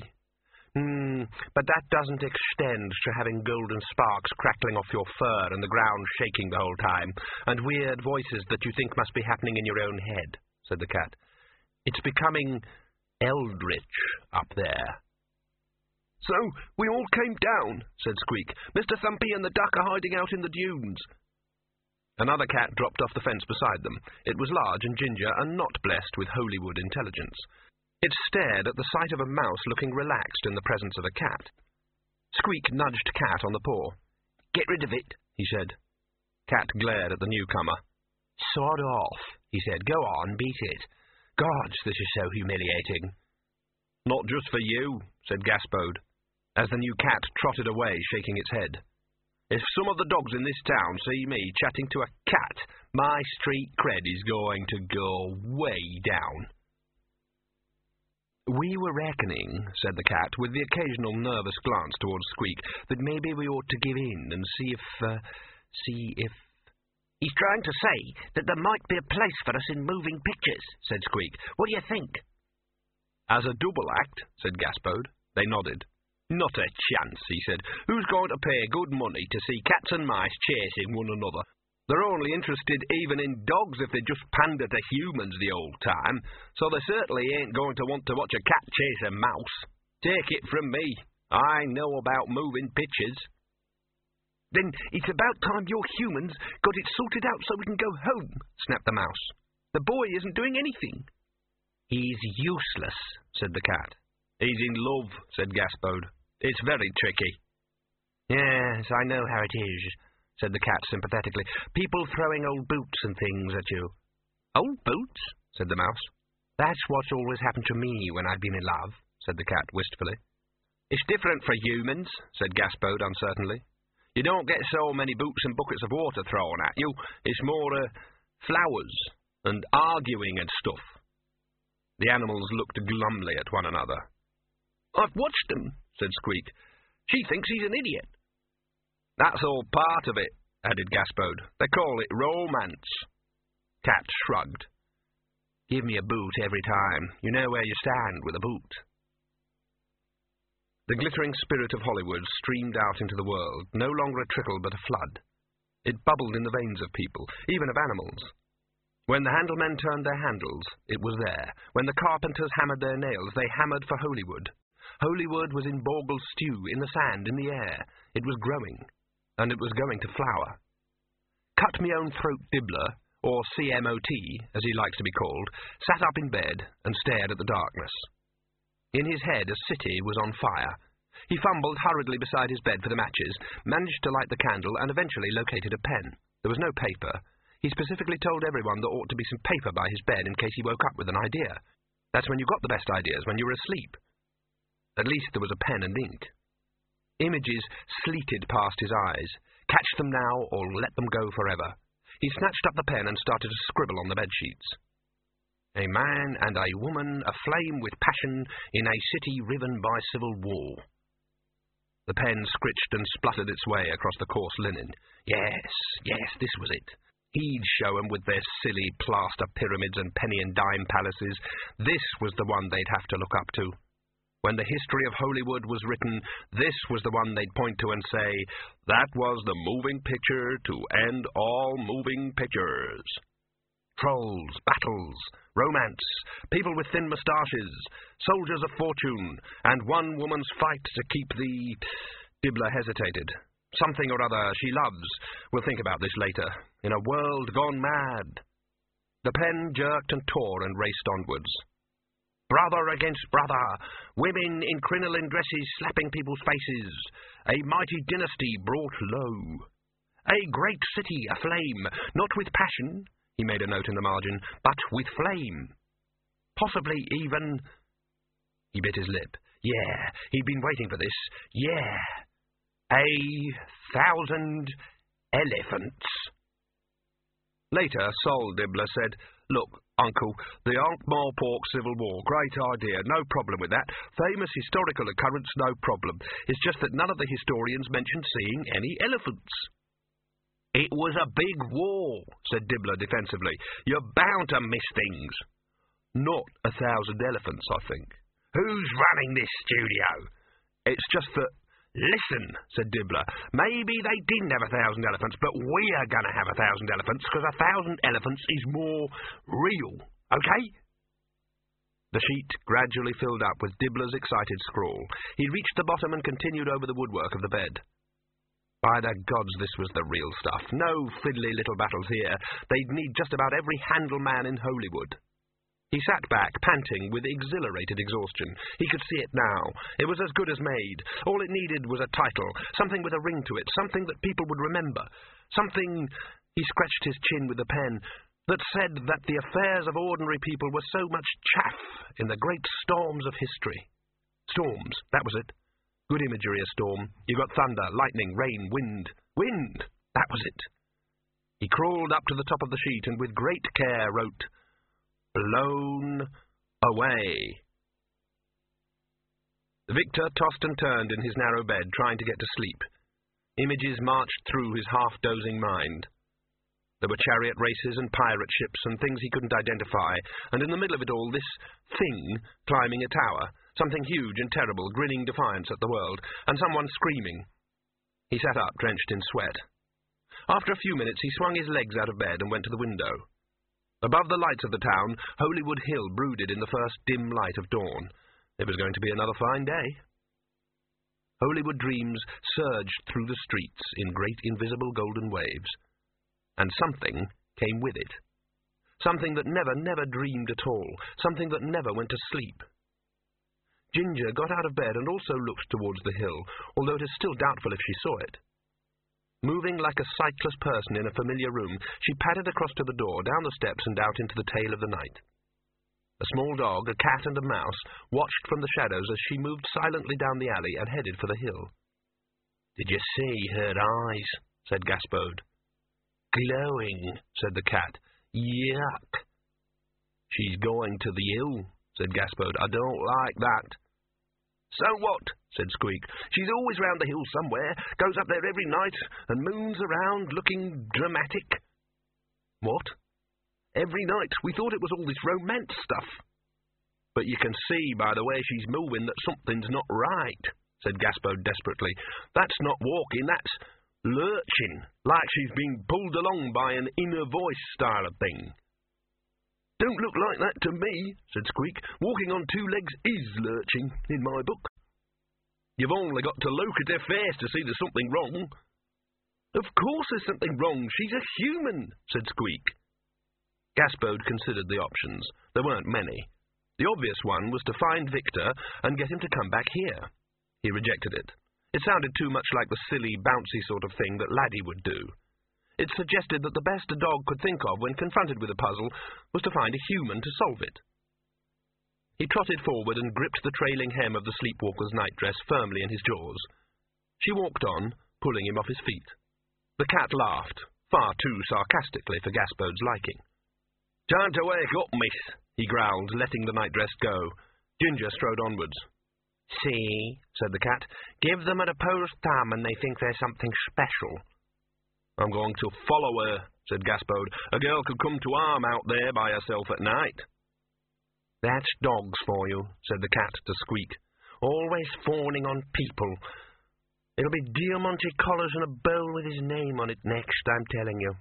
A: But that doesn't extend to having golden sparks crackling off your fur and the ground shaking the whole time, and weird voices that you think must be happening in your own head," said the cat. "It's becoming eldritch up there." "So, we all came down," said Squeak. "Mr. Thumpy and the duck are hiding out in the dunes." Another cat dropped off the fence beside them. It was large and ginger and not blessed with Hollywood intelligence. It stared at the sight of a mouse looking relaxed in the presence of a cat. Squeak nudged Cat on the paw. "Get rid of it," he said. Cat glared at the newcomer. "Sod off," he said. "Go on, beat it. Gods, this is so humiliating." "Not just for you," said Gaspode, as the new cat trotted away, shaking its head. "If some of the dogs in this town see me chatting to a cat, my street cred is going to go way down." "We were reckoning," said the cat, with the occasional nervous glance towards Squeak, "that maybe we ought to give in and see if... "He's trying to say that there might be a place for us in moving pictures," said Squeak. "What do you think?" "As a double act," said Gaspode. They nodded. "Not a chance," he said. "Who's going to pay good money to see cats and mice chasing one another? They're only interested even in dogs if they just pander to humans the old time, so they certainly ain't going to want to watch a cat chase a mouse. Take it from me, I know about moving pictures." "Then it's about time your humans got it sorted out so we can go home," snapped the mouse. "The boy isn't doing anything." "He's useless," said the cat. "He's in love," said Gaspode. "It's very tricky." "Yes, I know how it is," said the cat sympathetically. "People throwing old boots and things at you." "Old boots?" said the mouse. "That's what's always happened to me when I've been in love," said the cat wistfully. "It's different for humans," said Gaspode uncertainly. "You don't get so many boots and buckets of water thrown at you. It's more, flowers and arguing and stuff." The animals looked glumly at one another. "I've watched them," said Squeak. "She thinks he's an idiot." "That's all part of it," added Gaspode. "They call it romance." Cat shrugged. "Give me a boot every time. You know where you stand with a boot." The glittering spirit of Hollywood streamed out into the world, no longer a trickle but a flood. It bubbled in the veins of people, even of animals. When the handlemen turned their handles, it was there. When the carpenters hammered their nails, they hammered for Holywood. Holywood was in Borgle's stew, in the sand, in the air. It was growing, and it was going to flower. Cut-me-own-throat Dibbler, or CMOT, as he likes to be called, sat up in bed and stared at the darkness. In his head, a city was on fire. He fumbled hurriedly beside his bed for the matches, managed to light the candle, and eventually located a pen. There was no paper. He specifically told everyone there ought to be some paper by his bed in case he woke up with an idea. That's when you got the best ideas, when you were asleep. At least there was a pen and ink. Images sleeted past his eyes. Catch them now, or let them go forever. He snatched up the pen and started to scribble on the bedsheets. A man and a woman aflame with passion in a city riven by civil war. The pen scritched and spluttered its way across the coarse linen. Yes, this was it. He'd show 'em with their silly plaster pyramids and penny and dime palaces. This was the one they'd have to look up to. When the history of Holywood was written, this was the one they'd point to and say, that was the moving picture to end all moving pictures. Trolls, battles, romance, people with thin moustaches, soldiers of fortune, and one woman's fight to keep the... Dibbler hesitated. Something or other she loves. We'll think about this later. In a world gone mad. The pen jerked and tore and raced onwards. Brother against brother, women in crinoline dresses slapping people's faces, a mighty dynasty brought low. A great city aflame, not with passion, he made a note in the margin, but with flame. Possibly even... He bit his lip. Yeah, he'd been waiting for this. Yeah. 1,000 elephants. Later, Sol Dibbler said, Look, Uncle, the Ankh-Morpork Civil War, great idea, no problem with that. Famous historical occurrence, no problem. It's just that none of the historians mentioned seeing any elephants. It was a big war, said Dibbler defensively. You're bound to miss things. Not 1,000 elephants, I think. Who's running this studio? It's just that... Listen, said Dibbler, maybe they didn't have 1,000 elephants, but we are going to have 1,000 elephants, because 1,000 elephants is more real, okay? The sheet gradually filled up with Dibbler's excited scrawl. He reached the bottom and continued over the woodwork of the bed. By the gods, this was the real stuff. No fiddly little battles here. They'd need just about every handle man in Holywood. He sat back, panting with exhilarated exhaustion. He could see it now. It was as good as made. All it needed was a title, something with a ring to it, something that people would remember, something, he scratched his chin with the pen, that said that the affairs of ordinary people were so much chaff in the great storms of history. Storms, that was it. Good imagery, a storm. You got thunder, lightning, rain, wind. Wind! That was it. He crawled up to the top of the sheet and with great care wrote, Blown away. Victor tossed and turned in his narrow bed, trying to get to sleep. Images marched through his half-dozing mind. There were chariot races and pirate ships and things he couldn't identify, and in the middle of it all, this thing climbing a tower, something huge and terrible, grinning defiance at the world, and someone screaming. He sat up, drenched in sweat. After a few minutes, he swung his legs out of bed and went to the window. Above the lights of the town, Holywood Hill brooded in the first dim light of dawn. It was going to be another fine day. Holywood dreams surged through the streets in great invisible golden waves. And something came with it. Something that never dreamed at all. Something that never went to sleep. Ginger got out of bed and also looked towards the hill, although it is still doubtful if she saw it. Moving like a sightless person in a familiar room, she padded across to the door, down the steps and out into the tail of the night. A small dog, a cat and a mouse, watched from the shadows as she moved silently down the alley and headed for the hill. "Did you see her eyes?" said Gaspode. "Glowing," said the cat. "Yuck." "She's going to the hill," said Gaspode. "I don't like that." "So what?" said Squeak. "She's always round the hill somewhere, goes up there every night, and moons around looking dramatic." "What?" "Every night. We thought it was all this romance stuff." "But you can see by the way she's moving that something's not right," said Gaspode desperately. "That's not walking, that's lurching, like she's being pulled along by an inner voice style of thing." "Don't look like that to me," said Squeak. "Walking on two legs is lurching, in my book." "You've only got to look at her face to see there's something wrong." "Of course there's something wrong. She's a human," said Squeak. Gaspode considered the options. There weren't many. The obvious one was to find Victor and get him to come back here. He rejected it. It sounded too much like the silly, bouncy sort of thing that Laddie would do. It suggested that the best a dog could think of when confronted with a puzzle was to find a human to solve it. He trotted forward and gripped the trailing hem of the sleepwalker's nightdress firmly in his jaws. She walked on, pulling him off his feet. The cat laughed, far too sarcastically for Gaspode's liking. "Time to wake up, miss," he growled, letting the nightdress go. Ginger strode onwards. "See," said the cat, "give them an opposed thumb and they think there's something special." "I'm going to follow her," said Gaspode. "A girl could come to harm out there by herself at night." "That's dogs for you," said the cat to Squeak. "Always fawning on people. It'll be Diamante collars and a bowl with his name on it next, I'm telling you."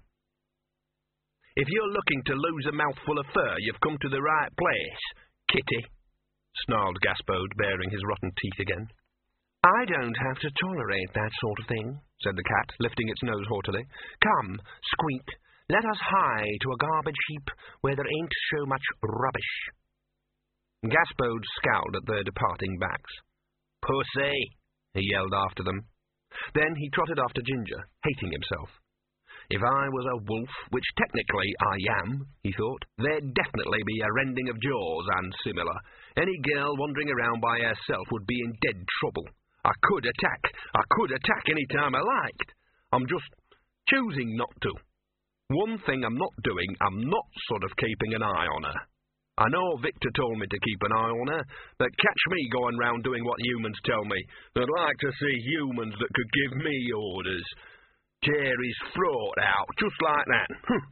A: "If you're looking to lose a mouthful of fur, you've come to the right place, kitty," snarled Gaspode, baring his rotten teeth again. "I don't have to tolerate that sort of thing," said the cat, lifting its nose haughtily. "Come, Squeak, let us hie to a garbage heap where there ain't so much rubbish." Gaspode scowled at their departing backs. "Pussy!" he yelled after them. Then he trotted after Ginger, hating himself. If I was a wolf, which technically I am, he thought, there'd definitely be a rending of jaws and similar. Any girl wandering around by herself would be in dead trouble. I could attack any time I liked. I'm just choosing not to. One thing I'm not doing, I'm not sort of keeping an eye on her. I know Victor told me to keep an eye on her, but catch me going round doing what humans tell me. I'd like to see humans that could give me orders. Tear his throat out, just like that.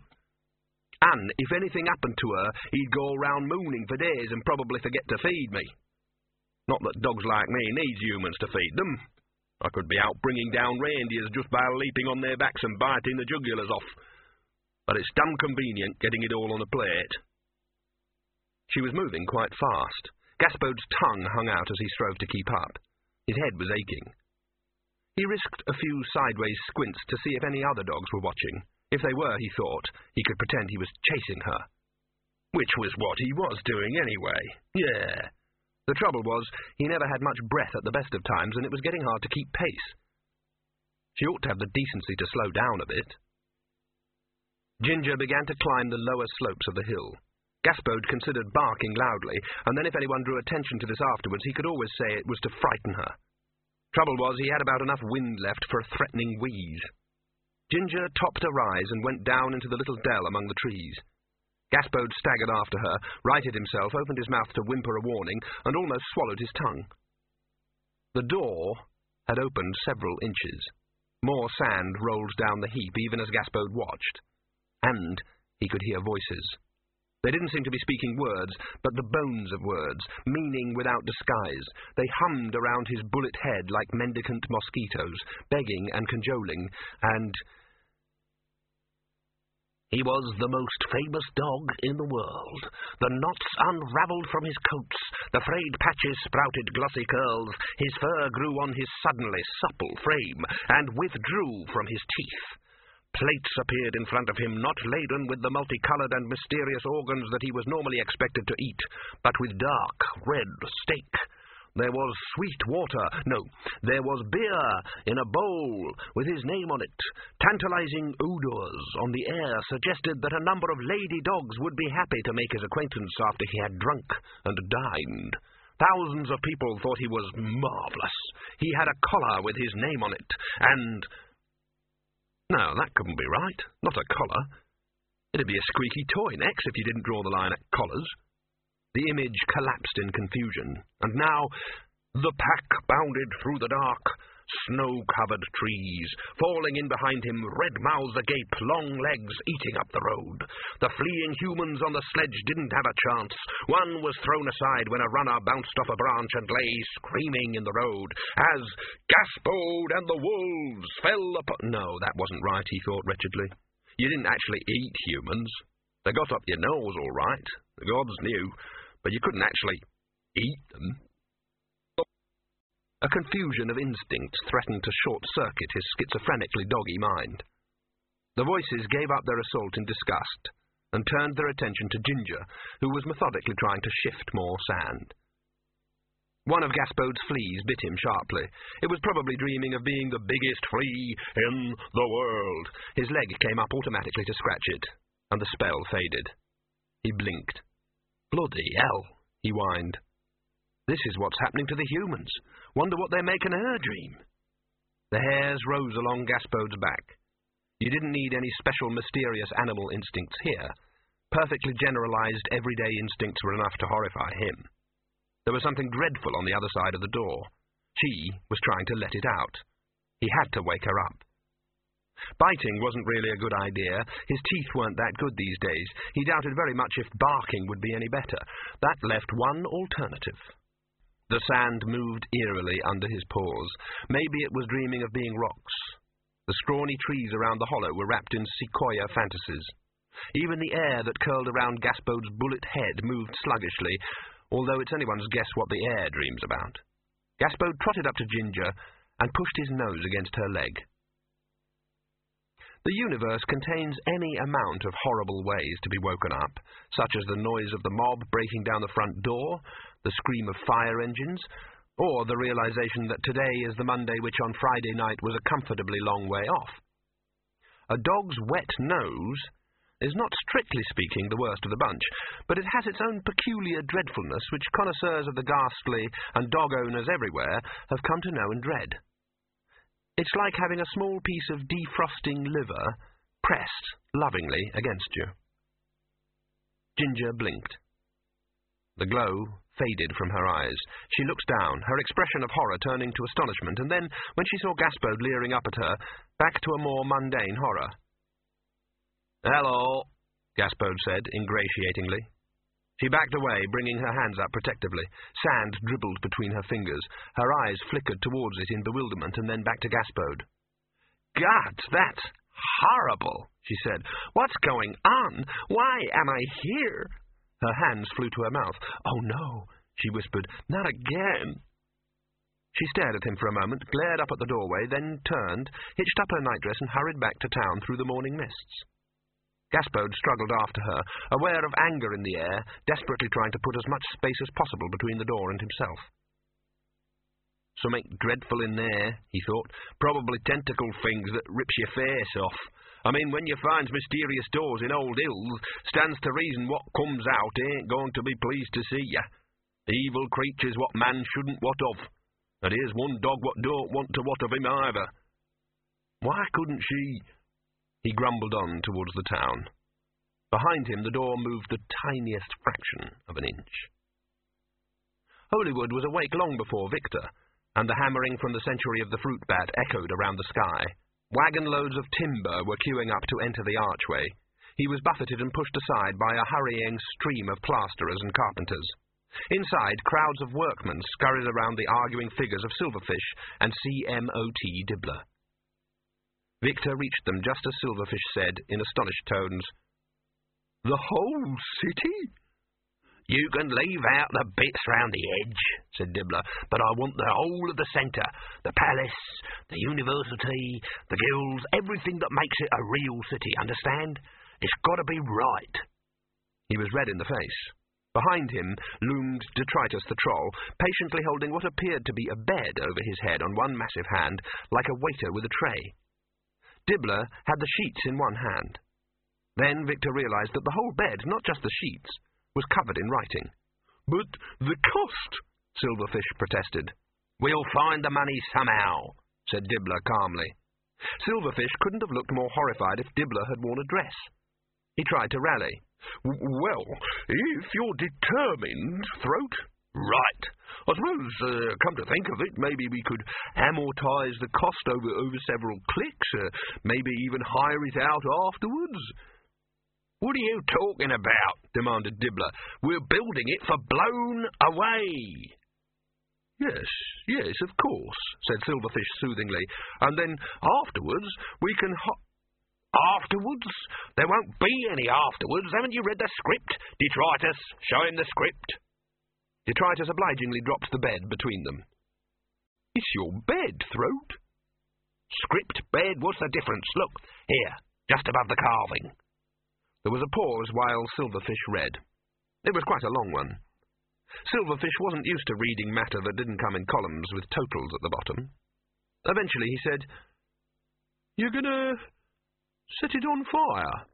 A: And if anything happened to her, he'd go round mooning for days and probably forget to feed me. Not that dogs like me needs humans to feed them. I could be out bringing down reindeers just by leaping on their backs and biting the jugulars off. But it's damn convenient getting it all on a plate. She was moving quite fast. Gaspode's tongue hung out as he strove to keep up. His head was aching. He risked a few sideways squints to see if any other dogs were watching. If they were, he thought, he could pretend he was chasing her. Which was what he was doing anyway. Yeah. The trouble was, he never had much breath at the best of times, and it was getting hard to keep pace. She ought to have the decency to slow down a bit. Ginger began to climb the lower slopes of the hill. Gaspode considered barking loudly, and then if anyone drew attention to this afterwards, he could always say it was to frighten her. Trouble was, he had about enough wind left for a threatening wheeze. Ginger topped a rise and went down into the little dell among the trees. Gaspode staggered after her, righted himself, opened his mouth to whimper a warning, and almost swallowed his tongue. The door had opened several inches. More sand rolled down the heap even as Gaspode watched. And he could hear voices. They didn't seem to be speaking words, but the bones of words, meaning without disguise. They hummed around his bullet head like mendicant mosquitoes, begging and cajoling, and... He was the most famous dog in the world. The knots unravelled from his coats, the frayed patches sprouted glossy curls, his fur grew on his suddenly supple frame, and withdrew from his teeth. Plates appeared in front of him, not laden with the multicoloured and mysterious organs that he was normally expected to eat, but with dark red steak. There was sweet water, there was beer in a bowl with his name on it. Tantalizing odours on the air suggested that a number of lady dogs would be happy to make his acquaintance after he had drunk and dined. Thousands of people thought he was marvellous. He had a collar with his name on it, and... No, that couldn't be right. Not a collar. It'd be a squeaky toy next if you didn't draw the line at collars. The image collapsed in confusion, and now the pack bounded through the dark, snow-covered trees, falling in behind him, red mouths agape, long legs eating up the road. The fleeing humans on the sledge didn't have a chance. One was thrown aside when a runner bounced off a branch and lay screaming in the road, as Gaspode and the wolves fell upon... No, that wasn't right, he thought wretchedly. You didn't actually eat humans. They got up your nose all right, the gods knew, but you couldn't actually eat them. A confusion of instincts threatened to short-circuit his schizophrenically doggy mind. The voices gave up their assault in disgust and turned their attention to Ginger, who was methodically trying to shift more sand. One of Gaspode's fleas bit him sharply. It was probably dreaming of being the biggest flea in the world. His leg came up automatically to scratch it, and the spell faded. He blinked. Bloody hell, he whined. This is what's happening to the humans. Wonder what they're making of her dream. The hairs rose along Gaspode's back. You didn't need any special mysterious animal instincts here. Perfectly generalized everyday instincts were enough to horrify him. There was something dreadful on the other side of the door. She was trying to let it out. He had to wake her up. Biting wasn't really a good idea. His teeth weren't that good these days. He doubted very much if barking would be any better. That left one alternative. The sand moved eerily under his paws. Maybe it was dreaming of being rocks. The scrawny trees around the hollow were wrapped in sequoia fantasies. Even the air that curled around Gaspode's bullet head moved sluggishly, although it's anyone's guess what the air dreams about. Gaspode trotted up to Ginger and pushed his nose against her leg. The universe contains any amount of horrible ways to be woken up, such as the noise of the mob breaking down the front door, the scream of fire engines, or the realization that today is the Monday which on Friday night was a comfortably long way off. A dog's wet nose is not strictly speaking the worst of the bunch, but it has its own peculiar dreadfulness which connoisseurs of the ghastly and dog owners everywhere have come to know and dread. It's like having a small piece of defrosting liver pressed lovingly against you. Ginger blinked. The glow faded from her eyes. She looked down, her expression of horror turning to astonishment, and then, when she saw Gaspode leering up at her, back to a more mundane horror. "Hello," Gaspode said, ingratiatingly. She backed away, bringing her hands up protectively. Sand dribbled between her fingers. Her eyes flickered towards it in bewilderment, and then back to Gaspode. "God, that's horrible," she said. "What's going on? Why am I here?" Her hands flew to her mouth. "Oh, no," she whispered. "Not again." She stared at him for a moment, glared up at the doorway, then turned, hitched up her nightdress, and hurried back to town through the morning mists. Gaspode struggled after her, aware of anger in the air, desperately trying to put as much space as possible between the door and himself. "Something dreadful in there," he thought. "Probably tentacle things that rips your face off. I mean, when you finds mysterious doors in old hills, stands to reason what comes out ain't going to be pleased to see ya. Evil creatures what man shouldn't wot of. And here's one dog what don't want to wot of him either. Why couldn't she—" He grumbled on towards the town. Behind him, the door moved the tiniest fraction of an inch. Hollywood was awake long before Victor, and the hammering from the century of the fruit bat echoed around the sky. Wagon loads of timber were queuing up to enter the archway. He was buffeted and pushed aside by a hurrying stream of plasterers and carpenters. Inside, crowds of workmen scurried around the arguing figures of Silverfish and CMOT Dibbler. Victor reached them just as Silverfish said, in astonished tones, "The whole city?" "You can leave out the bits round the edge," said Dibbler, "but I want the whole of the centre, the palace, the university, the guilds, everything that makes it a real city, understand? It's got to be right." He was red in the face. Behind him loomed Detritus the Troll, patiently holding what appeared to be a bed over his head on one massive hand, like a waiter with a tray. Dibbler had the sheets in one hand. Then Victor realized that the whole bed, not just the sheets, was covered in writing. "But the cost," Silverfish protested. "We'll find the money somehow," said Dibbler calmly. Silverfish couldn't have looked more horrified if Dibbler had worn a dress. He tried to rally. "Well, if you're determined, Throat." "Right. I suppose, come to think of it, maybe we could amortize the cost over several clicks, maybe even hire it out afterwards." "What are you talking about?" demanded Dibbler. "We're building it for blown away." Yes, of course," said Silverfish soothingly. "And then afterwards we can Afterwards? There won't be any afterwards. Haven't you read the script? Detritus, show him the script. Detritus obligingly dropped the bed between them. It's your bed, Throat. Script, bed, what's the difference? Look, here, just above the carving. There was a pause while Silverfish read. It was quite a long one. Silverfish wasn't used to reading matter that didn't come in columns with totals at the bottom. Eventually he said, "You're gonna set it on fire?"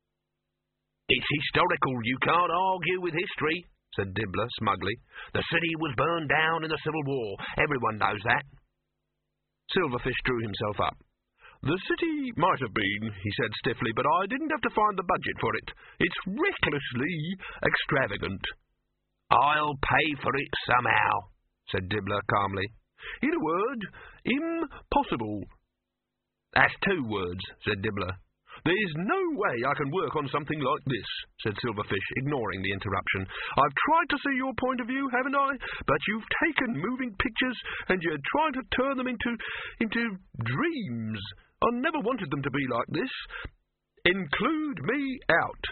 A: "It's historical. You can't argue with history," said Dibbler smugly. "The city was burned down in the Civil War. Everyone knows that." Silverfish drew himself up. "The city might have been," he said stiffly, "but I didn't have to find the budget for it. It's recklessly extravagant." "I'll pay for it somehow," said Dibbler calmly. "In a word, impossible." "That's 2 words," said Dibbler. "There's no way I can work on something like this," said Silverfish, ignoring the interruption. "I've tried to see your point of view, haven't I? But you've taken moving pictures and you're trying to turn them into dreams. I never wanted them to be like this. Include me out."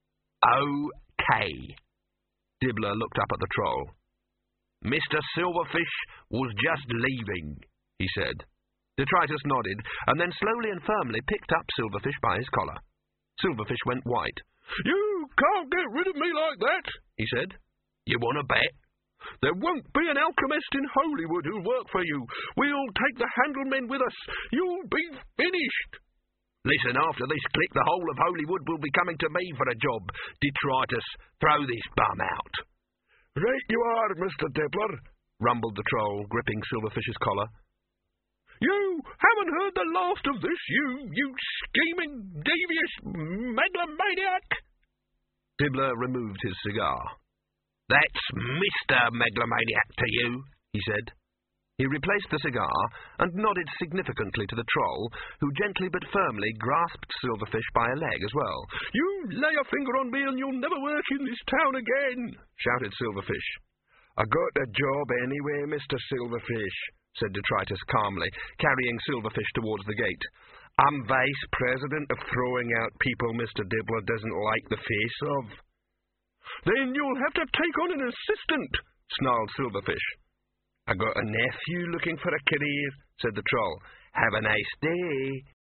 A: "OK." Dibbler looked up at the troll. "Mr. Silverfish was just leaving," he said. Detritus nodded, and then slowly and firmly picked up Silverfish by his collar. Silverfish went white. "You can't get rid of me like that," he said. "You want to bet?" "There won't be an alchemist in Holywood who'll work for you. We'll take the Handlemen with us. You'll be finished." "Listen, after this click, the whole of Holywood will be coming to me for a job. Detritus, throw this bum out." "Right you are, Mr. Dibbler," rumbled the troll, gripping Silverfish's collar. "You haven't heard the last of this, you scheming, devious megalomaniac!" Dibbler removed his cigar. "That's Mr. Megalomaniac to you," he said. He replaced the cigar and nodded significantly to the troll, who gently but firmly grasped Silverfish by a leg as well. "You lay a finger on me and you'll never work in this town again," shouted Silverfish. "I got a job anyway, Mr. Silverfish," said Detritus calmly, carrying Silverfish towards the gate. "I'm vice president of throwing out people Mr. Dibbler doesn't like the face of." "Then you'll have to take on an assistant," snarled Silverfish. "I got a nephew looking for a career," said the troll. "Have a nice day."